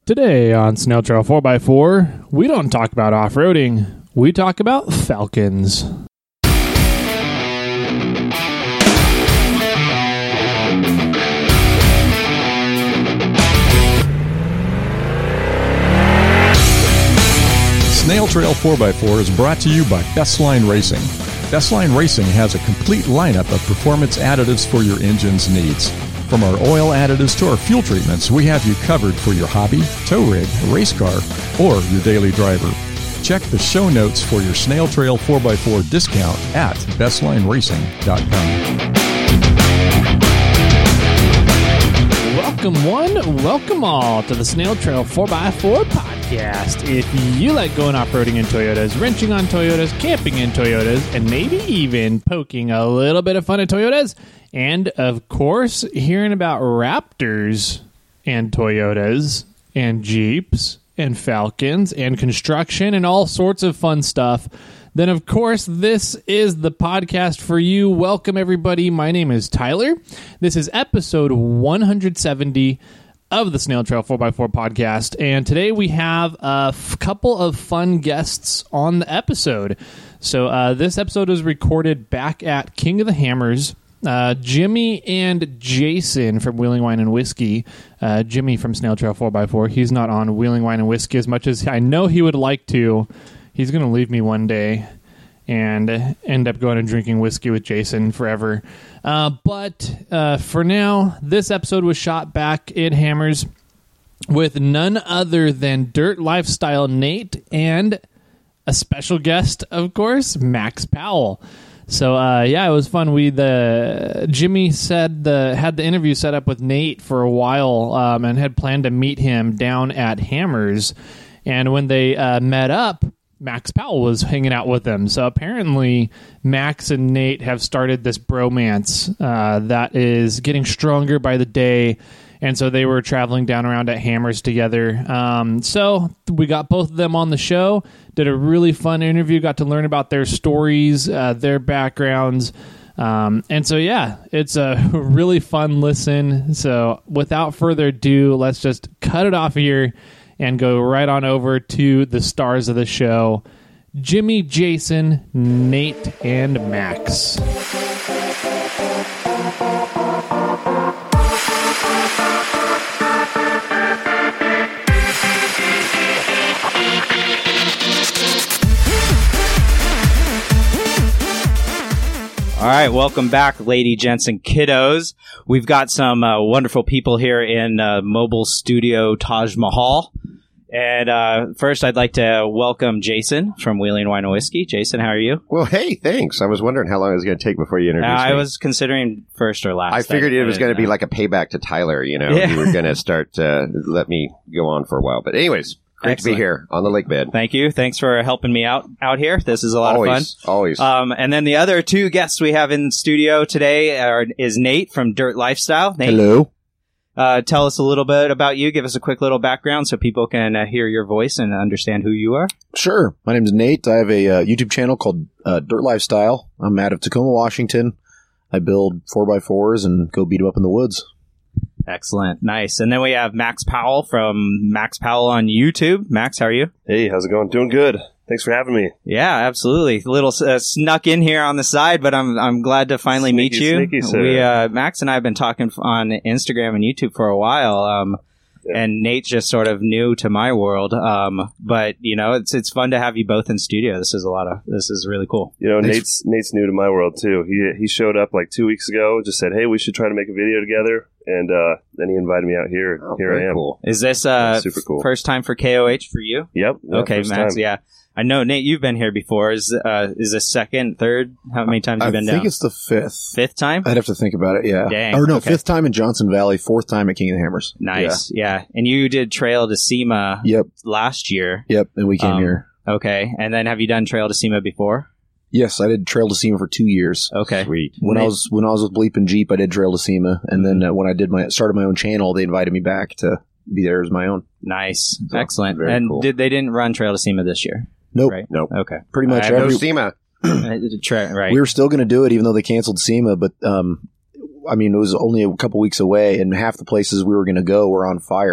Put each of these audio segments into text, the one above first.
Today on Snail Trail 4x4, we don't talk about off-roading, we talk about Falcons. Snail Trail 4x4 is brought to you by Bestline Racing. Bestline Racing has a complete lineup of performance additives for your engine's needs. From our oil additives to our fuel treatments, we have you covered for your hobby, tow rig, race car, or your daily driver. Check the show notes for your Snail Trail 4x4 discount at bestlineracing.com. Welcome one, welcome all to the Snail Trail 4x4 podcast. If you like going off-roading in Toyotas, wrenching on Toyotas, camping in Toyotas, and maybe even poking a little bit of fun at Toyotas, and of course, hearing about Raptors and Toyotas and Jeeps and Falcons and construction and all sorts of fun stuff, then of course this is the podcast for you. Welcome everybody. My name is Tyler. This is episode 170 of the Snail Trail 4x4 podcast, and today we have a couple of fun guests on the episode. So this episode was recorded back at King of the Hammers. Jimmy and Jason from Wheeling Wine and Whiskey. Jimmy from Snail Trail 4x4. He's not on Wheeling Wine and Whiskey as much as I know he would like to. He's going to leave me one day and end up going and drinking whiskey with Jason forever. But for now, this episode was shot back at Hammers with none other than Dirt Lifestyle Nate and a special guest, of course, Max Powell. So, it was fun. Jimmy had the interview set up with Nate for a while and had planned to meet him down at Hammers. And when they met up, Max Powell was hanging out with them. So apparently Max and Nate have started this bromance that is getting stronger by the day. And so they were traveling down around at Hammers together. So we got both of them on the show, did a really fun interview, got to learn about their stories, their backgrounds. And so, it's a really fun listen. So without further ado, let's just cut it off here and go right on over to the stars of the show, Jimmy, Jason, Nate, and Max. All right, welcome back, lady, gents, and kiddos. We've got some wonderful people here in Mobile Studio Taj Mahal. And first, I'd like to welcome Jason from Wheeling Wine and Whiskey. Jason, how are you? Well, hey, thanks. I was wondering how long it was going to take before you introduced me. I was considering first or last. I figured it was going to be like a payback to Tyler, you know. Yeah. You were going to start to let me go on for a while. But anyways, great Excellent. to be here on the lake bed. Thank you. Thanks for helping me out here. This is a lot of fun. Always. And then the other two guests we have in studio today is Nate from Dirt Lifestyle. Nate, hello. Tell us a little bit about you. Give us a quick little background so people can hear your voice and understand who you are. Sure. My name is Nate. I have a YouTube channel called Dirt Lifestyle. I'm out of Tacoma, Washington. I build 4x4s and go beat them up in the woods. Excellent. Nice. And then we have Max Powell from Max Powell on YouTube. Max, how are you? Hey, how's it going? Doing good. Thanks for having me. Yeah, absolutely. A little snuck in here on the side, but I'm glad to finally meet you. Sneaky, sir. Max and I have been talking on Instagram and YouTube for a while. And Nate's just sort of new to my world. But you know, it's fun to have you both in studio. This is really cool. You know, Nate's new to my world too. He showed up like 2 weeks ago, just said, "Hey, we should try to make a video together." And then he invited me out here. Here I am. Cool. Is this super cool. First time for KOH for you? Yep. Yeah, okay, Max. time. Yeah. I know, Nate, you've been here before. Is this second, third? How many times have you been down? I think it's the fifth. Fifth time? I'd have to think about it, yeah. Dang, or no, okay. Fifth time in Johnson Valley, fourth time at King of the Hammers. Nice, yeah. And you did Trail to SEMA last year. Yep, and we came here. Okay, and then have you done Trail to SEMA before? Yes, I did Trail to SEMA for 2 years. Okay. Sweet. When I was with Bleep and Jeep, I did Trail to SEMA, and then when I started my own channel, they invited me back to be there as my own. Nice, So, excellent. very And cool. they didn't run Trail to SEMA this year? Nope. Right? Nope. Okay. Pretty much No every SEMA. Right. We were still going to do it, even though they canceled SEMA. But I mean, it was only a couple weeks away, and half the places we were going to go were on fire.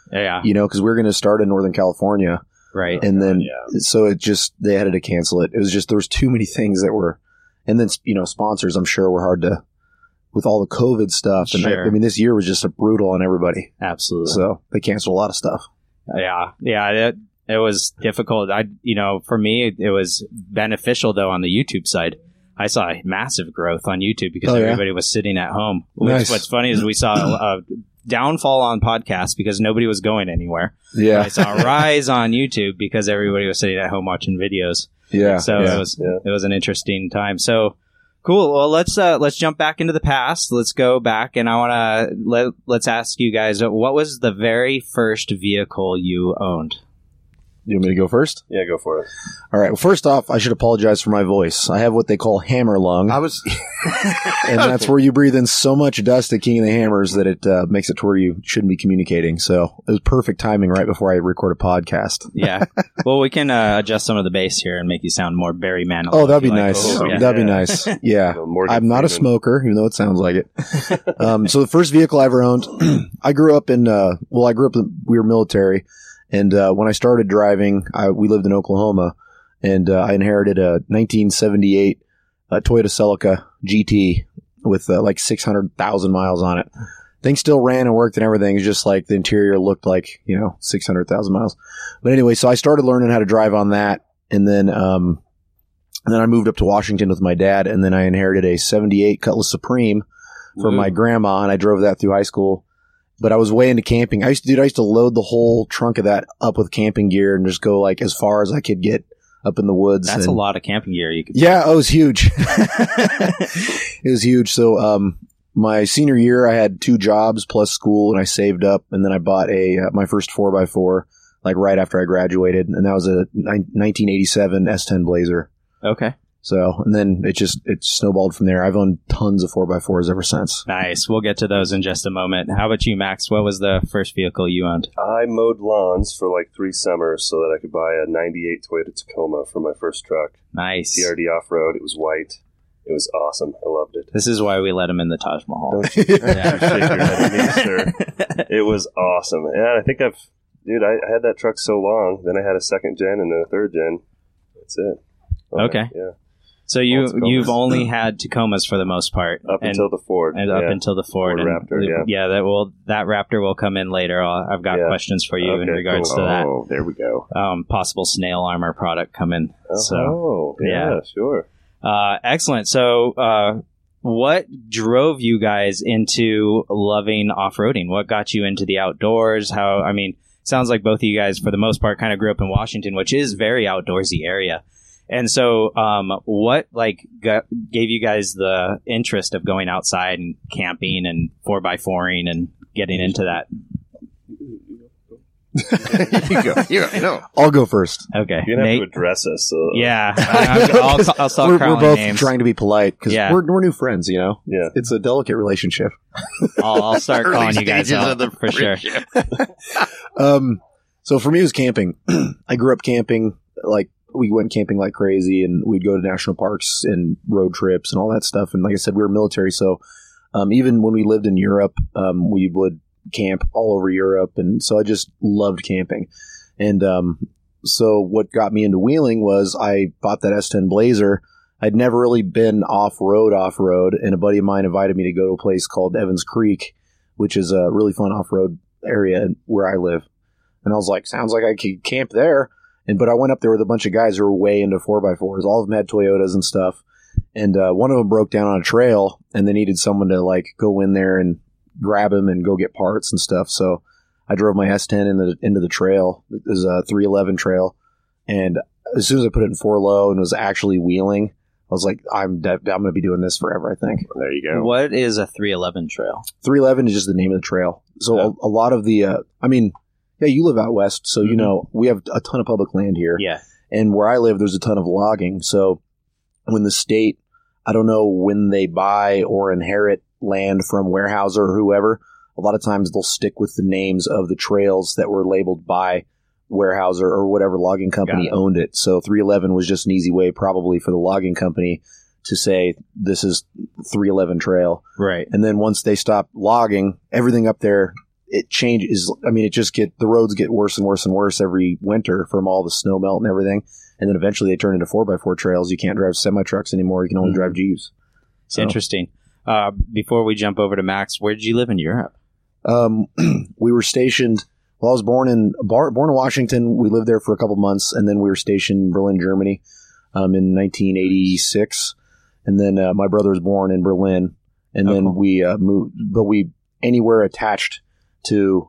Yeah. because we were going to start in Northern California. Right. And then, so they had to cancel it. It was just, there was too many things that were, and then, sponsors, I'm sure, were hard to, with all the COVID stuff. And Sure. I mean, this year was just brutal on everybody. Absolutely. So they canceled a lot of stuff. Yeah. It was difficult. For me, it was beneficial though on the YouTube side. I saw massive growth on YouTube because everybody was sitting at home. Nice. What's funny is we saw a downfall on podcasts because nobody was going anywhere. Yeah. I saw a rise on YouTube because everybody was sitting at home watching videos. Yeah. So it was an interesting time. So cool. Well, let's jump back into the past. Let's go back, and I want to let's ask you guys, what was the very first vehicle you owned? You want me to go first? Yeah, go for it. All right. Well, first off, I should apologize for my voice. I have what they call hammer lung. And that's where you breathe in so much dust at King of the Hammers that it makes it to where you shouldn't be communicating. So it was perfect timing right before I record a podcast. Yeah. Well, we can adjust some of the bass here and make you sound more Barry Manilow. Oh, that'd be if you like. nice. Oh, yeah. That'd be nice. Yeah. Morgan I'm not a Freeman. smoker, even though it sounds like it. So the first vehicle I ever owned, I grew up we were military. And when I started driving, we lived in Oklahoma, and I inherited a 1978 Toyota Celica GT with like 600,000 miles on it. Thing still ran and worked and everything. It's just like the interior looked like 600,000 miles. But anyway, so I started learning how to drive on that, and then I moved up to Washington with my dad, and then I inherited a 78 Cutlass Supreme from my grandma, and I drove that through high school. But I was way into camping. I used to load the whole trunk of that up with camping gear and just go like as far as I could get up in the woods. That's a lot of camping gear you could. Yeah, it was huge. It was huge. So, my senior year, I had 2 jobs plus school, and I saved up, and then I bought my first 4x4 like right after I graduated, and that was a 1987 S10 Blazer. Okay. So, and then it snowballed from there. I've owned tons of 4x4s ever since. Nice. We'll get to those in just a moment. How about you, Max? What was the first vehicle you owned? I mowed lawns for like 3 summers so that I could buy a 98 Toyota Tacoma for my first truck. Nice. CRD off-road. It was white. It was awesome. I loved it. This is why we let him in the Taj Mahal. Don't you shake your head at me, sir. It was awesome. And I think I had that truck so long. Then I had a 2nd gen and then a 3rd gen. That's it. Okay. Yeah. So you've only had Tacomas for the most part, Up until the Ford. and up until the Ford and Raptor. Yeah. That Raptor will come in later. I've got questions for you in regards to that. Oh, there we go. Possible snail armor product coming. Sure. Excellent. So, what drove you guys into loving off-roading? What got you into the outdoors? Sounds like both of you guys, for the most part, kind of grew up in Washington, which is very outdoorsy area. And so, what gave you guys the interest of going outside and camping and 4x4ing and getting into that? You go. No. I'll go first. Okay, You're going to have Nate? to address us. So. Yeah, I'll start We're calling both names. trying to be polite because we're new friends, Yeah. It's a delicate relationship. I'll start Early calling you guys stages out of the for sure. So for me, it was camping. I grew up camping. Like, we went camping like crazy, and we'd go to national parks and road trips and all that stuff. And like I said, we were military. So even when we lived in Europe, we would camp all over Europe. And so I just loved camping. And so what got me into wheeling was I bought that S10 Blazer. I'd never really been off-road, and a buddy of mine invited me to go to a place called Evans Creek, which is a really fun off-road area where I live. And I was like, sounds like I could camp there. But I went up there with a bunch of guys who were way into 4x4s. All of them had Toyotas and stuff. And one of them broke down on a trail, and they needed someone to like go in there and grab him and go get parts and stuff. So I drove my S10 into the trail. It was a 311 trail. And as soon as I put it in 4-low and was actually wheeling, I was like, I'm going to be doing this forever, I think. There you go. What is a 311 trail? 311 is just the name of the trail. So a lot of the, yeah, you live out west, so you know we have a ton of public land here. Yeah. And where I live, there's a ton of logging. So when the state, I don't know when they buy or inherit land from Weyerhaeuser or whoever, a lot of times they'll stick with the names of the trails that were labeled by Weyerhaeuser or whatever logging company owned it. So 311 was just an easy way probably for the logging company to say this is 311 trail. Right. And then once they stopped logging, everything up there it changes. I mean, the roads get worse and worse and worse every winter from all the snow melt and everything. And then eventually they turn into 4x4 trails. You can't drive semi-trucks anymore. You can only drive Jeeps. So. Interesting. Before we jump over to Max, where did you live in Europe? We were stationed. Well, I was born in Washington. We lived there for a couple months, and then we were stationed in Berlin, Germany, in 1986. And then my brother was born in Berlin, and then we moved. But anywhere attached to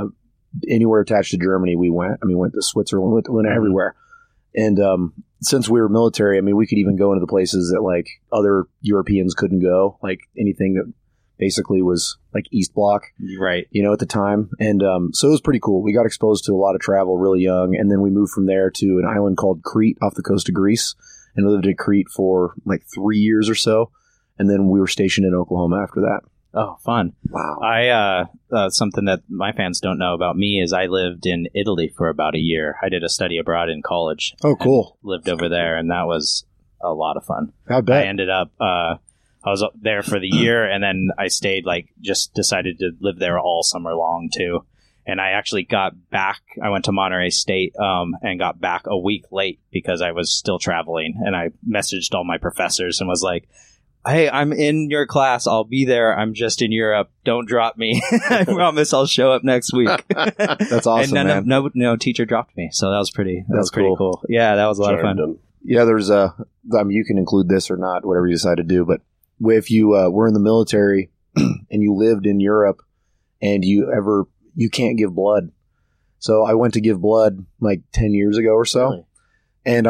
Germany, we went. I mean, went to Switzerland, went everywhere. And since we were military, I mean, we could even go into the places that like other Europeans couldn't go, like anything that basically was like East Bloc, right? At the time. And so it was pretty cool. We got exposed to a lot of travel really young, and then we moved from there to an island called Crete off the coast of Greece, and we lived in Crete for like 3 years or so, and then we were stationed in Oklahoma after that. Oh, fun. Wow. Something that my fans don't know about me is I lived in Italy for about a year. I did a study abroad in college. Oh, cool. Lived over there, and that was a lot of fun. I bet. I ended up, I was up there for the year, and then I stayed, just decided to live there all summer long, too. And I actually got back, I went to Monterey State, and got back a week late because I was still traveling. And I messaged all my professors and was like, hey, I'm in your class. I'll be there. I'm just in Europe. Don't drop me. I promise I'll show up next week. That's awesome, and man. no teacher dropped me. So that was pretty cool. Yeah, that was a lot of fun. Yeah, there's you can include this or not, whatever you decide to do. But if you were in the military and you lived in Europe and you can't give blood. So I went to give blood like 10 years ago or so. Really? And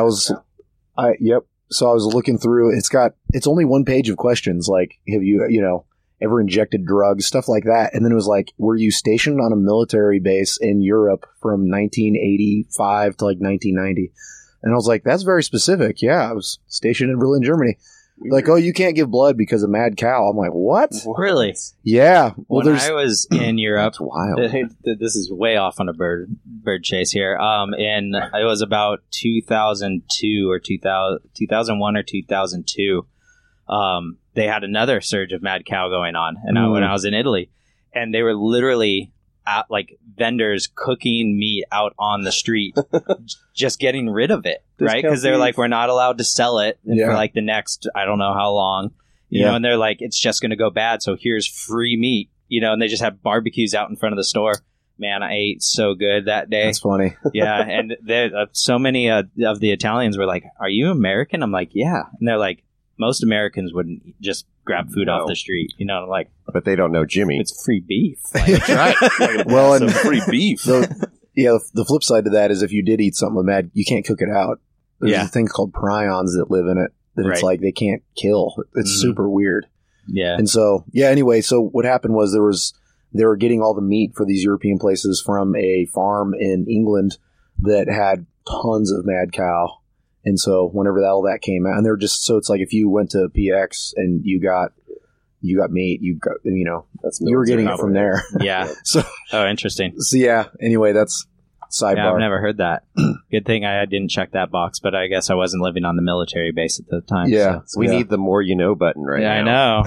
So I was looking through. It's only one page of questions. Like, have you ever injected drugs, stuff like that. And then it was like, were you stationed on a military base in Europe from 1985 to like 1990? And I was like, that's very specific. Yeah, I was stationed in Berlin, Germany. Weird. Like, oh, you can't give blood because of mad cow. I'm like, what? Really? Yeah. Well, when I was in Europe, that's wild. This is way off on a bird chase here. And it was about 2002 or 2001 or 2002. They had another surge of mad cow going on, and when I was in Italy, and they were literally at like vendors cooking meat out on the street, just getting rid of it, right? Because they're like, we're not allowed to sell it for like the next, I don't know how long, you know, and they're like, it's just going to go bad. So here's free meat, and they just have barbecues out in front of the store. Man, I ate so good that day. That's funny. Yeah. And so many of the Italians were like, are you American? I'm like, yeah. And they're like, most Americans wouldn't just grab food off the street, like. But they don't know Jimmy. It's free beef. That's right. Well, and free beef. The flip side to that is if you did eat something with mad, you can't cook it out. There's things called prions that live in it that it's like they can't kill. It's super weird. Yeah. And so, anyway, so what happened was they were getting all the meat for these European places from a farm in England that had tons of mad cow. And so whenever all that came out, and they're just, so it's like if you went to PX and you got meat, you were getting it from there. Yeah. Interesting. So anyway, that's sidebar. Yeah, I've never heard that. Good thing I didn't check that box, but I guess I wasn't living on the military base at the time. Yeah. So. We need the more you know button right now. I know.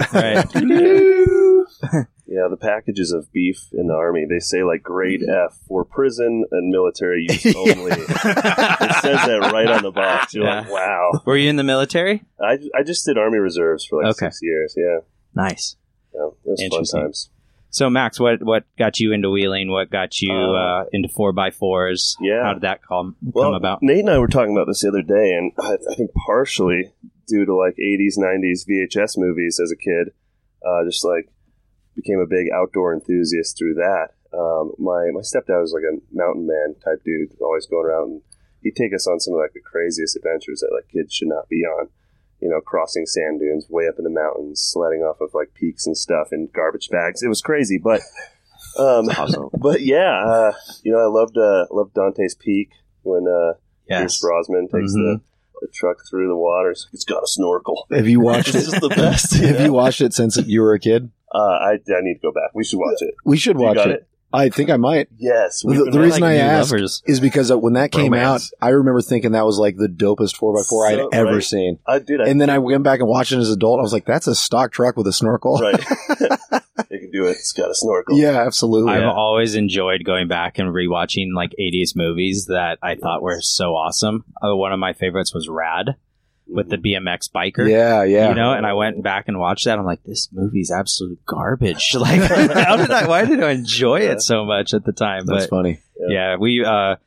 Right. Yeah, the packages of beef in the Army, they say like grade F for prison and military use only. It says that right on the box. You're like, wow. Were you in the military? I just did Army Reserves for like 6 years, yeah. Nice. Yeah, it was fun times. So, Max, what got you into wheeling? What got you into 4x4s? Yeah. How did that come about? Nate and I were talking about this the other day, and I think partially due to like 80s, 90s VHS movies as a kid, just like became a big outdoor enthusiast through that. My stepdad was like a mountain man type dude, always going around, and he'd take us on some of like the craziest adventures that like kids should not be on. Crossing sand dunes way up in the mountains, sledding off of like peaks and stuff in garbage bags. It was crazy, but awesome. But I loved Dante's Peak when Pierce Brosnan takes the truck through the water. It's got a snorkel. Have you watched it? This is the best. Have you watched it since you were a kid? I need to go back. We should watch it. We should watch it. I think I might. Yes. The reason I asked is because when that came out, I remember thinking that was like the dopest 4x4 I'd ever seen. And then I went back and watched it as an adult. I was like, that's a stock truck with a snorkel. Right. It can can do it. It's got a snorkel. Yeah, absolutely. I've always enjoyed going back and rewatching like 80s movies that I thought were so awesome. One of my favorites was Rad with the BMX biker. Yeah. You know, and I went back and watched that. I'm like, this movie's absolute garbage. Like, why did I enjoy it so much at the time? That's funny. Yeah, we,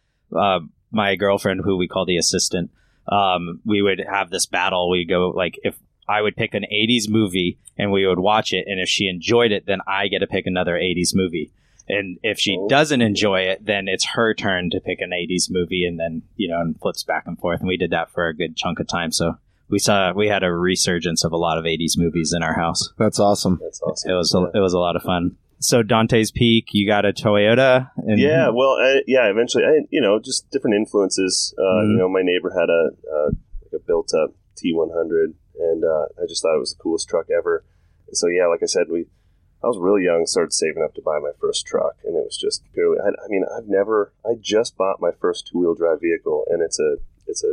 my girlfriend, who we call the assistant, we would have this battle. We go like, if I would pick an 80s movie and we would watch it, and if she enjoyed it, then I get to pick another 80s movie. And if she doesn't enjoy it, then it's her turn to pick an 80s movie, and then, you know, and flips back and forth. And we did that for a good chunk of time. So we had a resurgence of a lot of 80s movies in our house. That's awesome. It was a lot of fun. So Dante's Peak, you got a Toyota? And Yeah, well, eventually, just different influences. You know, my neighbor had a built-up T100, and I just thought it was the coolest truck ever. And so, yeah, like I said, I was really young, started saving up to buy my first truck, and it was just purely, I just bought my first two-wheel drive vehicle, and it's a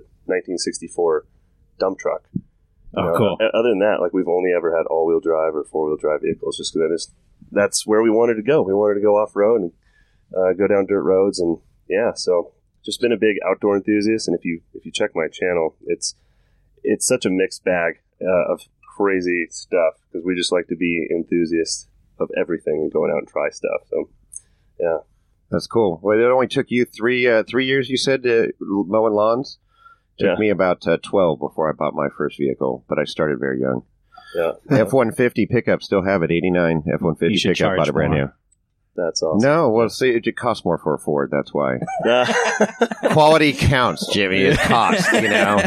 1964 dump truck. Cool. Other than that, like, we've only ever had all-wheel drive or four-wheel drive vehicles, just because that's where we wanted to go. We wanted to go off-road and go down dirt roads, and yeah, so just been a big outdoor enthusiast. And if you check my channel, it's such a mixed bag of crazy stuff, because we just like to be enthusiasts of everything and going out and try stuff. So yeah, That's cool. Well, it only took you 3 years, you said, mowing lawns? Took me about 12 before I bought my first vehicle, but I started very young. Yeah. F-150 pickup, still have it, 89 F-150 pickup, bought it brand new. That's awesome. No, well, see, it costs more for a Ford, that's why. Quality counts, Jimmy. It costs, you know.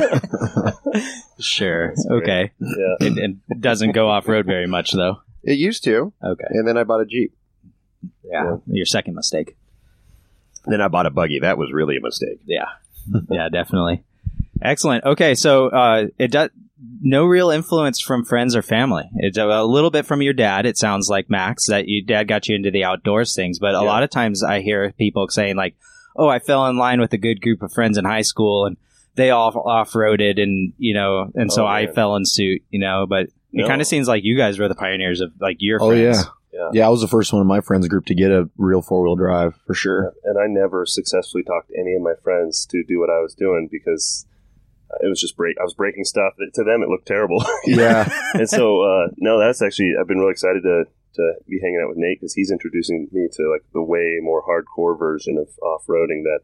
Sure. Okay. Yeah. It doesn't go off-road very much, though. It used to. Okay. And then I bought a Jeep. Yeah. Your second mistake. Then I bought a buggy. That was really a mistake. Yeah. Yeah, definitely. Excellent. Okay, so it does no real influence from friends or family. It's a little bit from your dad. It sounds like, Max, that your dad got you into the outdoors things. But a lot of times I hear people saying like, "Oh, I fell in line with a good group of friends in high school, and they all off-roaded, and so I fell in suit." But it kind of seems like you guys were the pioneers of like your friends. Yeah, I was the first one in my friends group to get a real four-wheel drive, for sure. And I never successfully talked any of my friends to do what I was doing, because it was just I was breaking stuff. To them, it looked terrible. Yeah. And so, no, that's actually, I've been really excited to be hanging out with Nate, because he's introducing me to like the way more hardcore version of off-roading that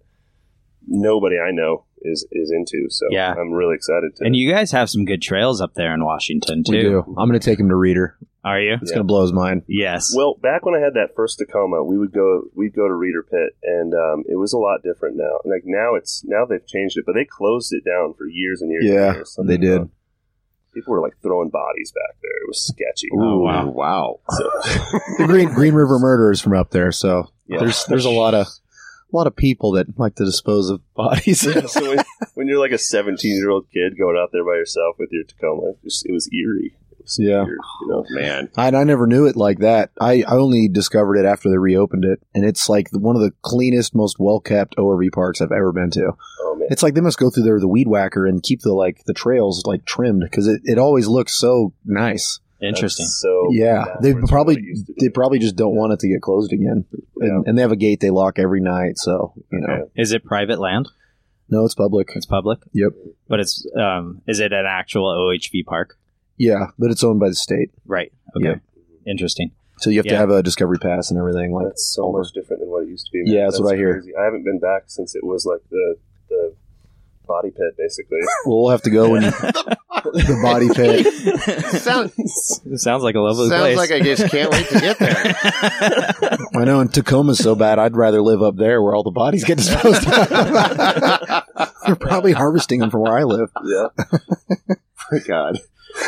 nobody I know is into. So Yeah. I'm really excited to. And you guys have some good trails up there in Washington, too. We do. I'm going to take him to Reader. Are you? It's going to blow his mind. Yes. Well, back when I had that first Tacoma, we'd go to Reader Pit, and it was a lot different now. Like now they've changed it, but they closed it down for years and years. Yeah, and years. they did. People were like throwing bodies back there. It was sketchy. Oh, wow. Wow. So, The Green River Murderers from up there, so Yeah. there's a lot of people that like to dispose of bodies. so when you're like a 17-year-old kid going out there by yourself with your Tacoma, it was eerie. It was Yeah. weird, man. I never knew it like that. I only discovered it after they reopened it, and it's like one of the cleanest, most well-kept ORV parks I've ever been to. Oh man. It's like they must go through there with a weed whacker and keep the trails like trimmed, because it always looks so nice. Interesting. So Yeah, they backwards from what it used to be. probably just don't want it to get closed again, and they have a gate they lock every night. So Is it private land? no, it's public. It's public? Yep. But it's is it an actual OHV park? Yeah, but it's owned by the state, Right. Okay. Yep. Interesting. so you have Yeah. to have a discovery pass and everything. Like That's so much different than what it used to be. Yeah, that's what I hear. Crazy. I haven't been back since it was like the body pit, basically. Well, we'll have to go in the body pit. It sounds like a lovely place. Sounds like I just can't wait to get there. I know, and Tacoma's so bad, I'd rather live up there where all the bodies get disposed of. They're probably harvesting them from where I live. Yeah. My God.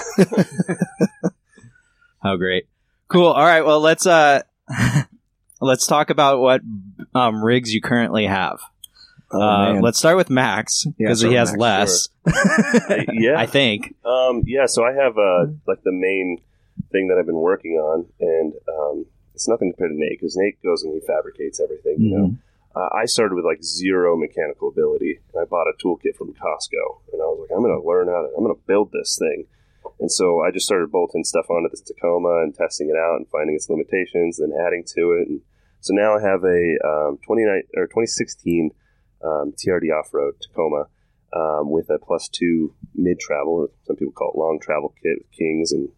Oh, great. Cool. All right. Well, let's talk about what rigs you currently have. Man. Let's start with Max, because he has less, Yeah. I think. So I have like the main thing that I've been working on, and it's nothing compared to Nate, because Nate goes and he fabricates everything. You know, I started with like zero mechanical ability, and I bought a toolkit from Costco, and I was like, I'm going to build this thing. And so I just started bolting stuff onto the Tacoma and testing it out and finding its limitations, and adding to it. And so now I have a 2016 TRD off-road Tacoma with a +2 mid-travel, or some people call it long travel kit with Kings. And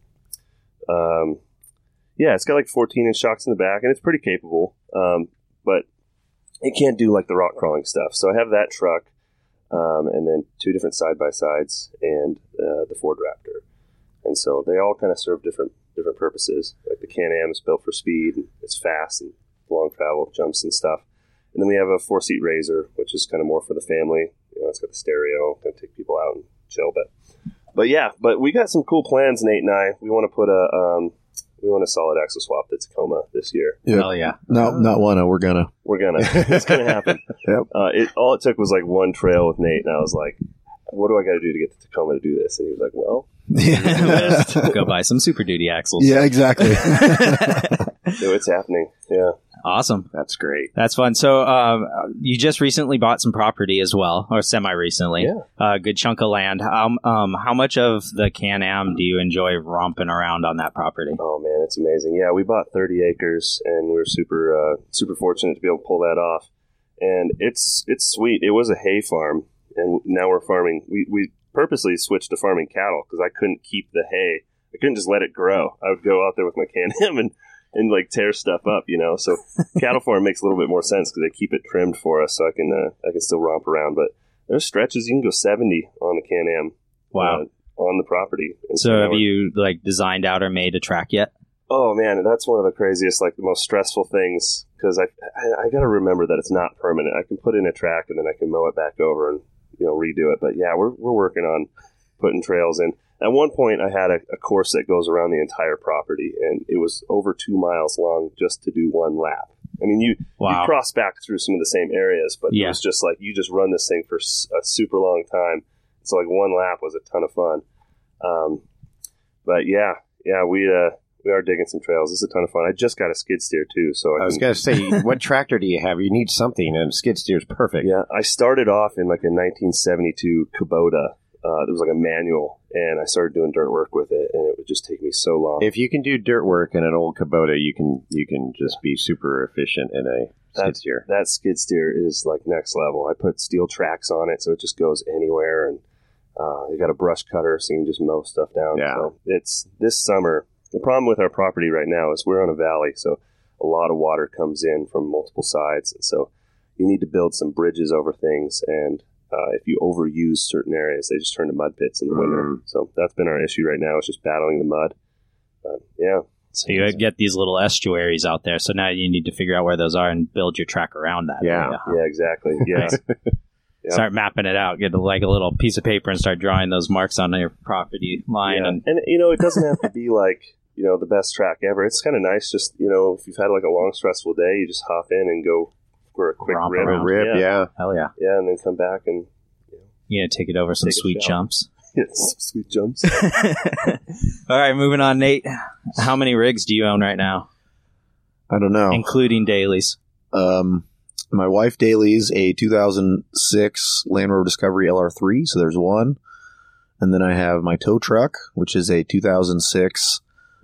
it's got like 14-inch shocks in the back, and it's pretty capable, but it can't do like the rock crawling stuff. So I have that truck, and then 2 different side-by-sides, and the Ford Raptor. And so they all kind of serve different purposes. Like the Can-Am is built for speed, and it's fast and long travel, jumps and stuff. And then we have a 4-seat RZR, which is kind of more for the family. It's got the stereo, going to take people out and chill. But we got some cool plans, Nate and I. We want to put we want to solid axle swap the Tacoma this year. Yeah. Hell yeah. No, not wanna. We're gonna. It's gonna happen. Yep. All it took was like one trail with Nate, and I was like, what do I got to do to get the Tacoma to do this? And he was like, well, go buy some Super Duty axles. Yeah, exactly. so it's happening. Yeah. Awesome. That's great. That's fun. So you just recently bought some property as well, or semi-recently. Yeah. A good chunk of land. How much of the Can-Am do you enjoy romping around on that property? Oh, man, it's amazing. Yeah, we bought 30 acres, and we're super fortunate to be able to pull that off. And it's sweet. It was a hay farm, and now we're farming. We purposely switched to farming cattle because I couldn't keep the hay. I couldn't just let it grow. I would go out there with my Can-Am and like tear stuff up, So cattle farm makes a little bit more sense because they keep it trimmed for us, so I can still romp around. But there's stretches you can go 70 on the Can-Am. Wow. On the property. And so have you like designed out or made a track yet? Oh man, that's one of the craziest, like the most stressful things, because I got to remember that it's not permanent. I can put in a track and then I can mow it back over and redo it. But yeah, we're working on putting trails in. At one point, I had a course that goes around the entire property, and it was over 2 miles long just to do one lap. I mean, you cross back through some of the same areas, but it was just like you just run this thing for a super long time. So like one lap was a ton of fun. But yeah, we are digging some trails. It's a ton of fun. I just got a skid steer too, so I was going to say, what tractor do you have? You need something, and skid steer is perfect. Yeah, I started off in like a 1972 Kubota. It was like a manual, and I started doing dirt work with it, and it would just take me so long. If you can do dirt work in an old Kubota, you can just be super efficient in a skid steer. That skid steer is like next level. I put steel tracks on it, so it just goes anywhere, and you got a brush cutter, so you can just mow stuff down. Yeah. So it's this summer. The problem with our property right now is we're on a valley, so a lot of water comes in from multiple sides, and so you need to build some bridges over things, and if you overuse certain areas, they just turn to mud pits in the winter. So that's been our issue right now. It's just battling the mud. Yeah. So you get these little estuaries out there. So now you need to figure out where those are and build your track around that. Yeah. area. Yeah, exactly. Yeah. Start mapping it out. Get like a little piece of paper and start drawing those marks on your property line. Yeah. And it doesn't have to be like, the best track ever. It's kind of nice just, if you've had like a long, stressful day, you just hop in and go for a quick Romp rip. around. Yeah. Hell yeah. Yeah, and then come back and You're going to take it over some sweet jumps. some sweet jumps. All right, moving on, Nate. How many rigs do you own right now? I don't know. Including dailies. My wife dailies a 2006 Land Rover Discovery LR3, so there's one. And then I have my tow truck, which is a 2006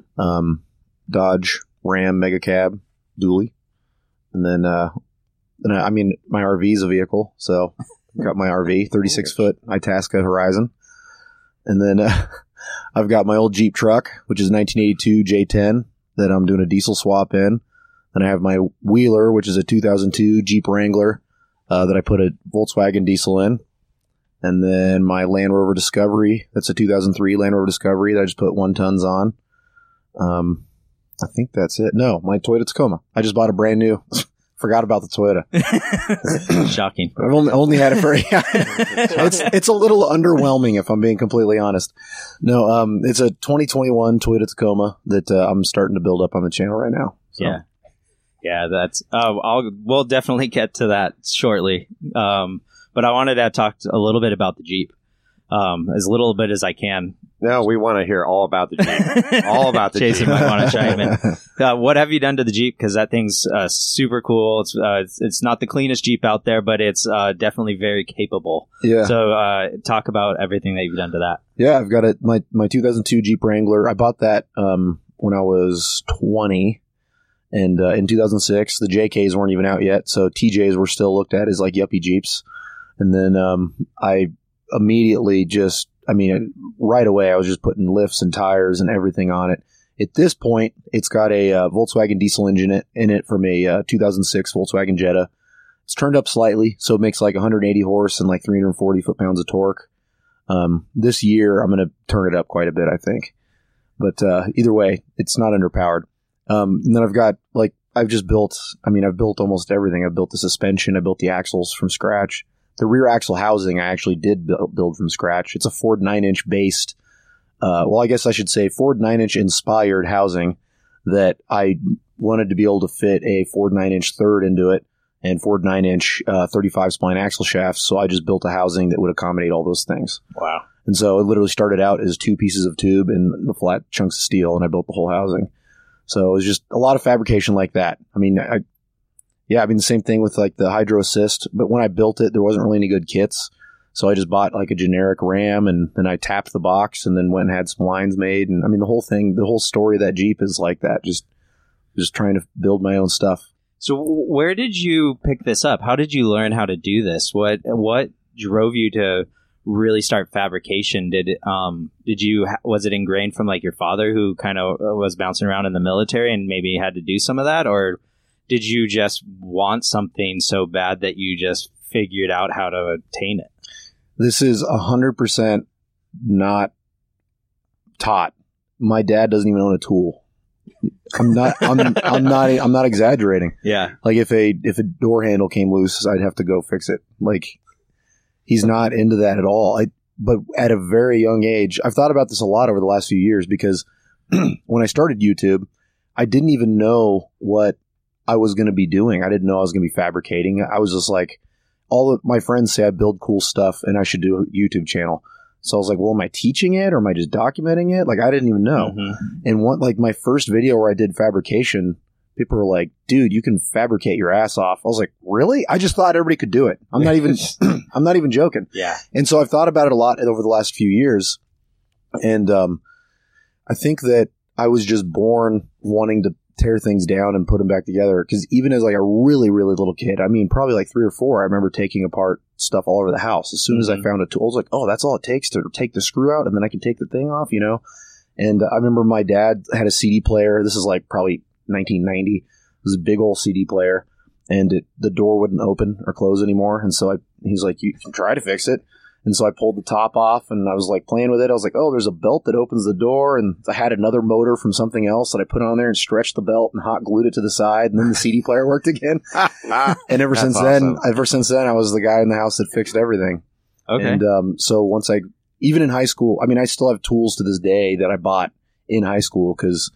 Dodge Ram Mega Cab dually. And then, my RV is a vehicle, so got my RV, 36-foot Itasca Horizon. And then I've got my old Jeep truck, which is a 1982 J10 that I'm doing a diesel swap in. Then I have my Wheeler, which is a 2002 Jeep Wrangler that I put a Volkswagen diesel in. And then my Land Rover Discovery, that's a 2003 Land Rover Discovery that I just put 1 tons on. I think that's it. No, my Toyota Tacoma. I just bought a brand new. Forgot about the Toyota. Shocking. I've only had it for. It's a little underwhelming if I'm being completely honest. No, it's a 2021 Toyota Tacoma that I'm starting to build up on the channel right now. So. Yeah. That's. We'll definitely get to that shortly. But I wanted to talk a little bit about the Jeep. as little bit as I can. No, we want to hear all about the Jeep. All about the Jason Jeep. might want to chime in. What have you done to the Jeep? Because that thing's super cool. It's not the cleanest Jeep out there, but it's definitely very capable. Yeah. So talk about everything that you've done to that. Yeah, I've got my 2002 Jeep Wrangler. I bought that when I was 20. And in 2006, the JKs weren't even out yet. So TJs were still looked at as like yuppie Jeeps. And then I immediately right away, I was just putting lifts and tires and everything on it. At this point, it's got a Volkswagen diesel engine in it from a 2006 Volkswagen Jetta. It's turned up slightly, so it makes like 180 horse and like 340 foot-pounds of torque. This year, I'm going to turn it up quite a bit, I think. But either way, it's not underpowered. And then I've built almost everything. I've built the suspension. I built the axles from scratch. The rear axle housing I actually did build from scratch. It's a Ford 9-inch based, I guess I should say Ford 9-inch inspired housing that I wanted to be able to fit a Ford 9-inch third into it and Ford 9-inch 35 spline axle shafts. So I just built a housing that would accommodate all those things. Wow. And so it literally started out as 2 pieces of tube and the flat chunks of steel, and I built the whole housing. So it was just a lot of fabrication like that. I mean, the same thing with like the Hydro Assist, but when I built it, there wasn't really any good kits. So I just bought like a generic ram, and then I tapped the box and then went and had some lines made. And I mean, the whole story of that Jeep is like that, just trying to build my own stuff. So where did you pick this up? How did you learn how to do this? What drove you to really start fabrication? Was it ingrained from like your father, who kind of was bouncing around in the military and maybe had to do some of that? Or did you just want something so bad that you just figured out how to attain it? This is 100% not taught. My dad doesn't even own a tool. I'm not exaggerating. Yeah. Like if a door handle came loose, I'd have to go fix it. Like he's not into that at all. But at a very young age, I've thought about this a lot over the last few years, because when I started YouTube, I didn't even know what I was going to be doing. I didn't know I was going to be fabricating. I was just like, all of my friends say I build cool stuff and I should do a YouTube channel. So I was like, well, am I teaching it or am I just documenting it? Like, I didn't even know. Mm-hmm. And my first video where I did fabrication, people were like, dude, you can fabricate your ass off. I was like, really? I just thought everybody could do it. I'm not even joking. Yeah. And so I've thought about it a lot over the last few years. And I think that I was just born wanting to tear things down and put them back together. Because even as like a really, really little kid, I mean, probably like 3 or 4, I remember taking apart stuff all over the house. As soon as I found a tool, I was like, oh, that's all it takes to take the screw out, and then I can take the thing off, you know? And I remember my dad had a CD player. This is like probably 1990. It was a big old CD player, and the door wouldn't open or close anymore. And so he's like, you can try to fix it. And so I pulled the top off, and I was like playing with it. I was like, oh, there's a belt that opens the door. And I had another motor from something else that I put on there and stretched the belt and hot glued it to the side. And then the CD player worked again. And ever since then, I was the guy in the house that fixed everything. Okay. And so even in high school, I mean, I still have tools to this day that I bought in high school, because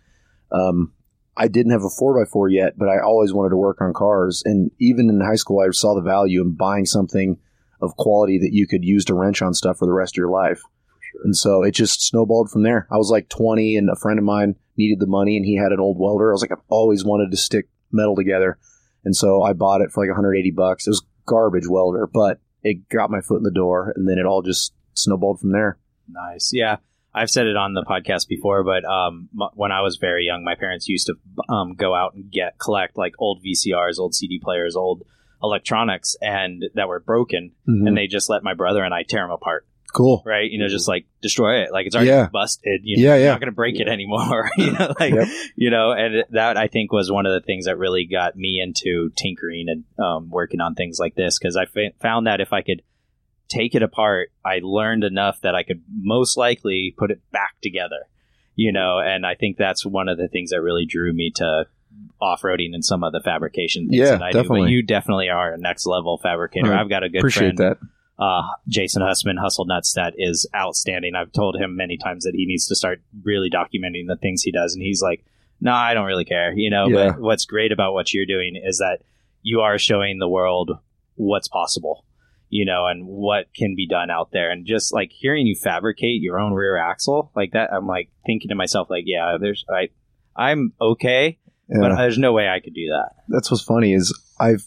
I didn't have a 4x4 yet, but I always wanted to work on cars. And even in high school, I saw the value in buying something of quality that you could use to wrench on stuff for the rest of your life. Sure. And so it just snowballed from there. I was like 20, and a friend of mine needed the money, and he had an old welder. I was like, I've always wanted to stick metal together. And so I bought it for like $180. It was garbage welder, but it got my foot in the door, and then it all just snowballed from there. Nice. Yeah. I've said it on the podcast before, but when I was very young, my parents used to go out and collect like old VCRs, old CD players, old electronics, and that were broken, and they just let my brother and I tear them apart. Cool. Right? You know, just like destroy it. Like it's already busted. You're not going to break it anymore. You know, and that I think was one of the things that really got me into tinkering and working on things like this, because I found that if I could take it apart, I learned enough that I could most likely put it back together, you know, and I think that's one of the things that really drew me to off-roading and some of the fabrication things that I definitely. do. But you definitely are a next level fabricator. I've got a good Appreciate friend, that. Jason Hussman, Hustle Nuts, that is outstanding. I've told him many times that he needs to start really documenting the things he does, and he's like, no, I don't really care, you know. Yeah. But what's great about what you're doing is that you are showing the world what's possible. and what can be done out there. And just like hearing you fabricate your own rear axle like that, I'm like thinking to myself, like, yeah, I'm okay, but there's no way I could do that. That's what's funny is I've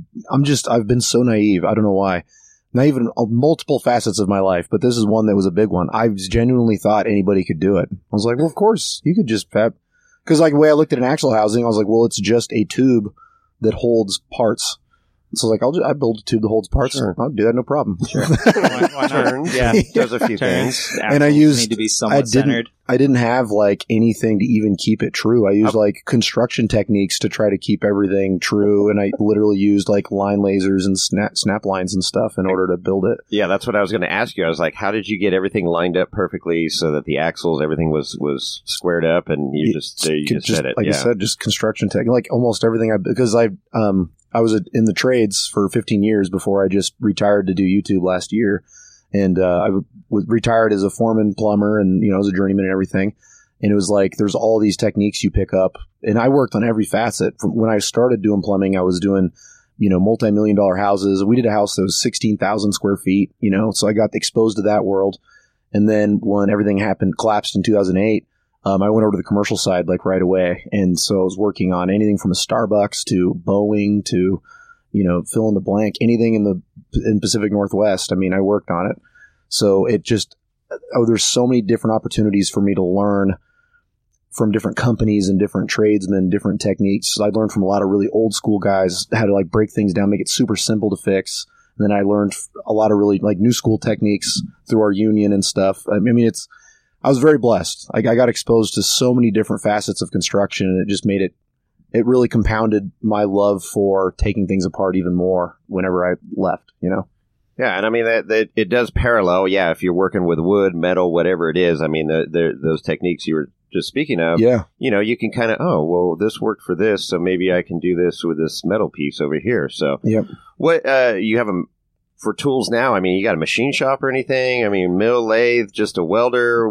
been so naive. I don't know why. Naive in multiple facets of my life, but this is one that was a big one. I genuinely thought anybody could do it. I was like, well, of course you could just because like the way I looked at an axle housing, I was like, well, it's just a tube that holds parts. So like I build a tube that holds parts. Sure. I'll do that, no problem. Sure. Why not? Yeah, does a few things. And I used need to be somewhat centered. I didn't have like anything to even keep it true. I used like construction techniques to try to keep everything true, and I literally used like line lasers and snap lines and stuff in order to build it. Yeah, that's what I was going to ask you. I was like, how did you get everything lined up perfectly so that the axles, everything was squared up, and you just said it. Like I said, just construction tech, like almost everything. Because I was in the trades for 15 years before I just retired to do YouTube last year. And I was retired as a foreman plumber and, as a journeyman and everything. And it was like, there's all these techniques you pick up. And I worked on every facet. From when I started doing plumbing, I was doing, multi-million-dollar houses. We did a house that was 16,000 square feet, so I got exposed to that world. And then when everything collapsed in 2008, I went over to the commercial side like right away. And so I was working on anything from a Starbucks to Boeing to, fill in the blank, anything in Pacific Northwest. I mean, I worked on it. So it just, there's so many different opportunities for me to learn from different companies and different tradesmen, different techniques. So I learned from a lot of really old school guys how to like break things down, make it super simple to fix. And then I learned a lot of really like new school techniques through our union and stuff. I mean, I was very blessed. I got exposed to so many different facets of construction, and it just made it really compounded my love for taking things apart even more whenever I left, Yeah, and I mean, that it does parallel. Yeah, if you're working with wood, metal, whatever it is, I mean, those techniques you were just speaking of, you can kind of, this worked for this, so maybe I can do this with this metal piece over here. So, what you have for tools now? I mean, you got a machine shop or anything? I mean, mill, lathe, just a welder?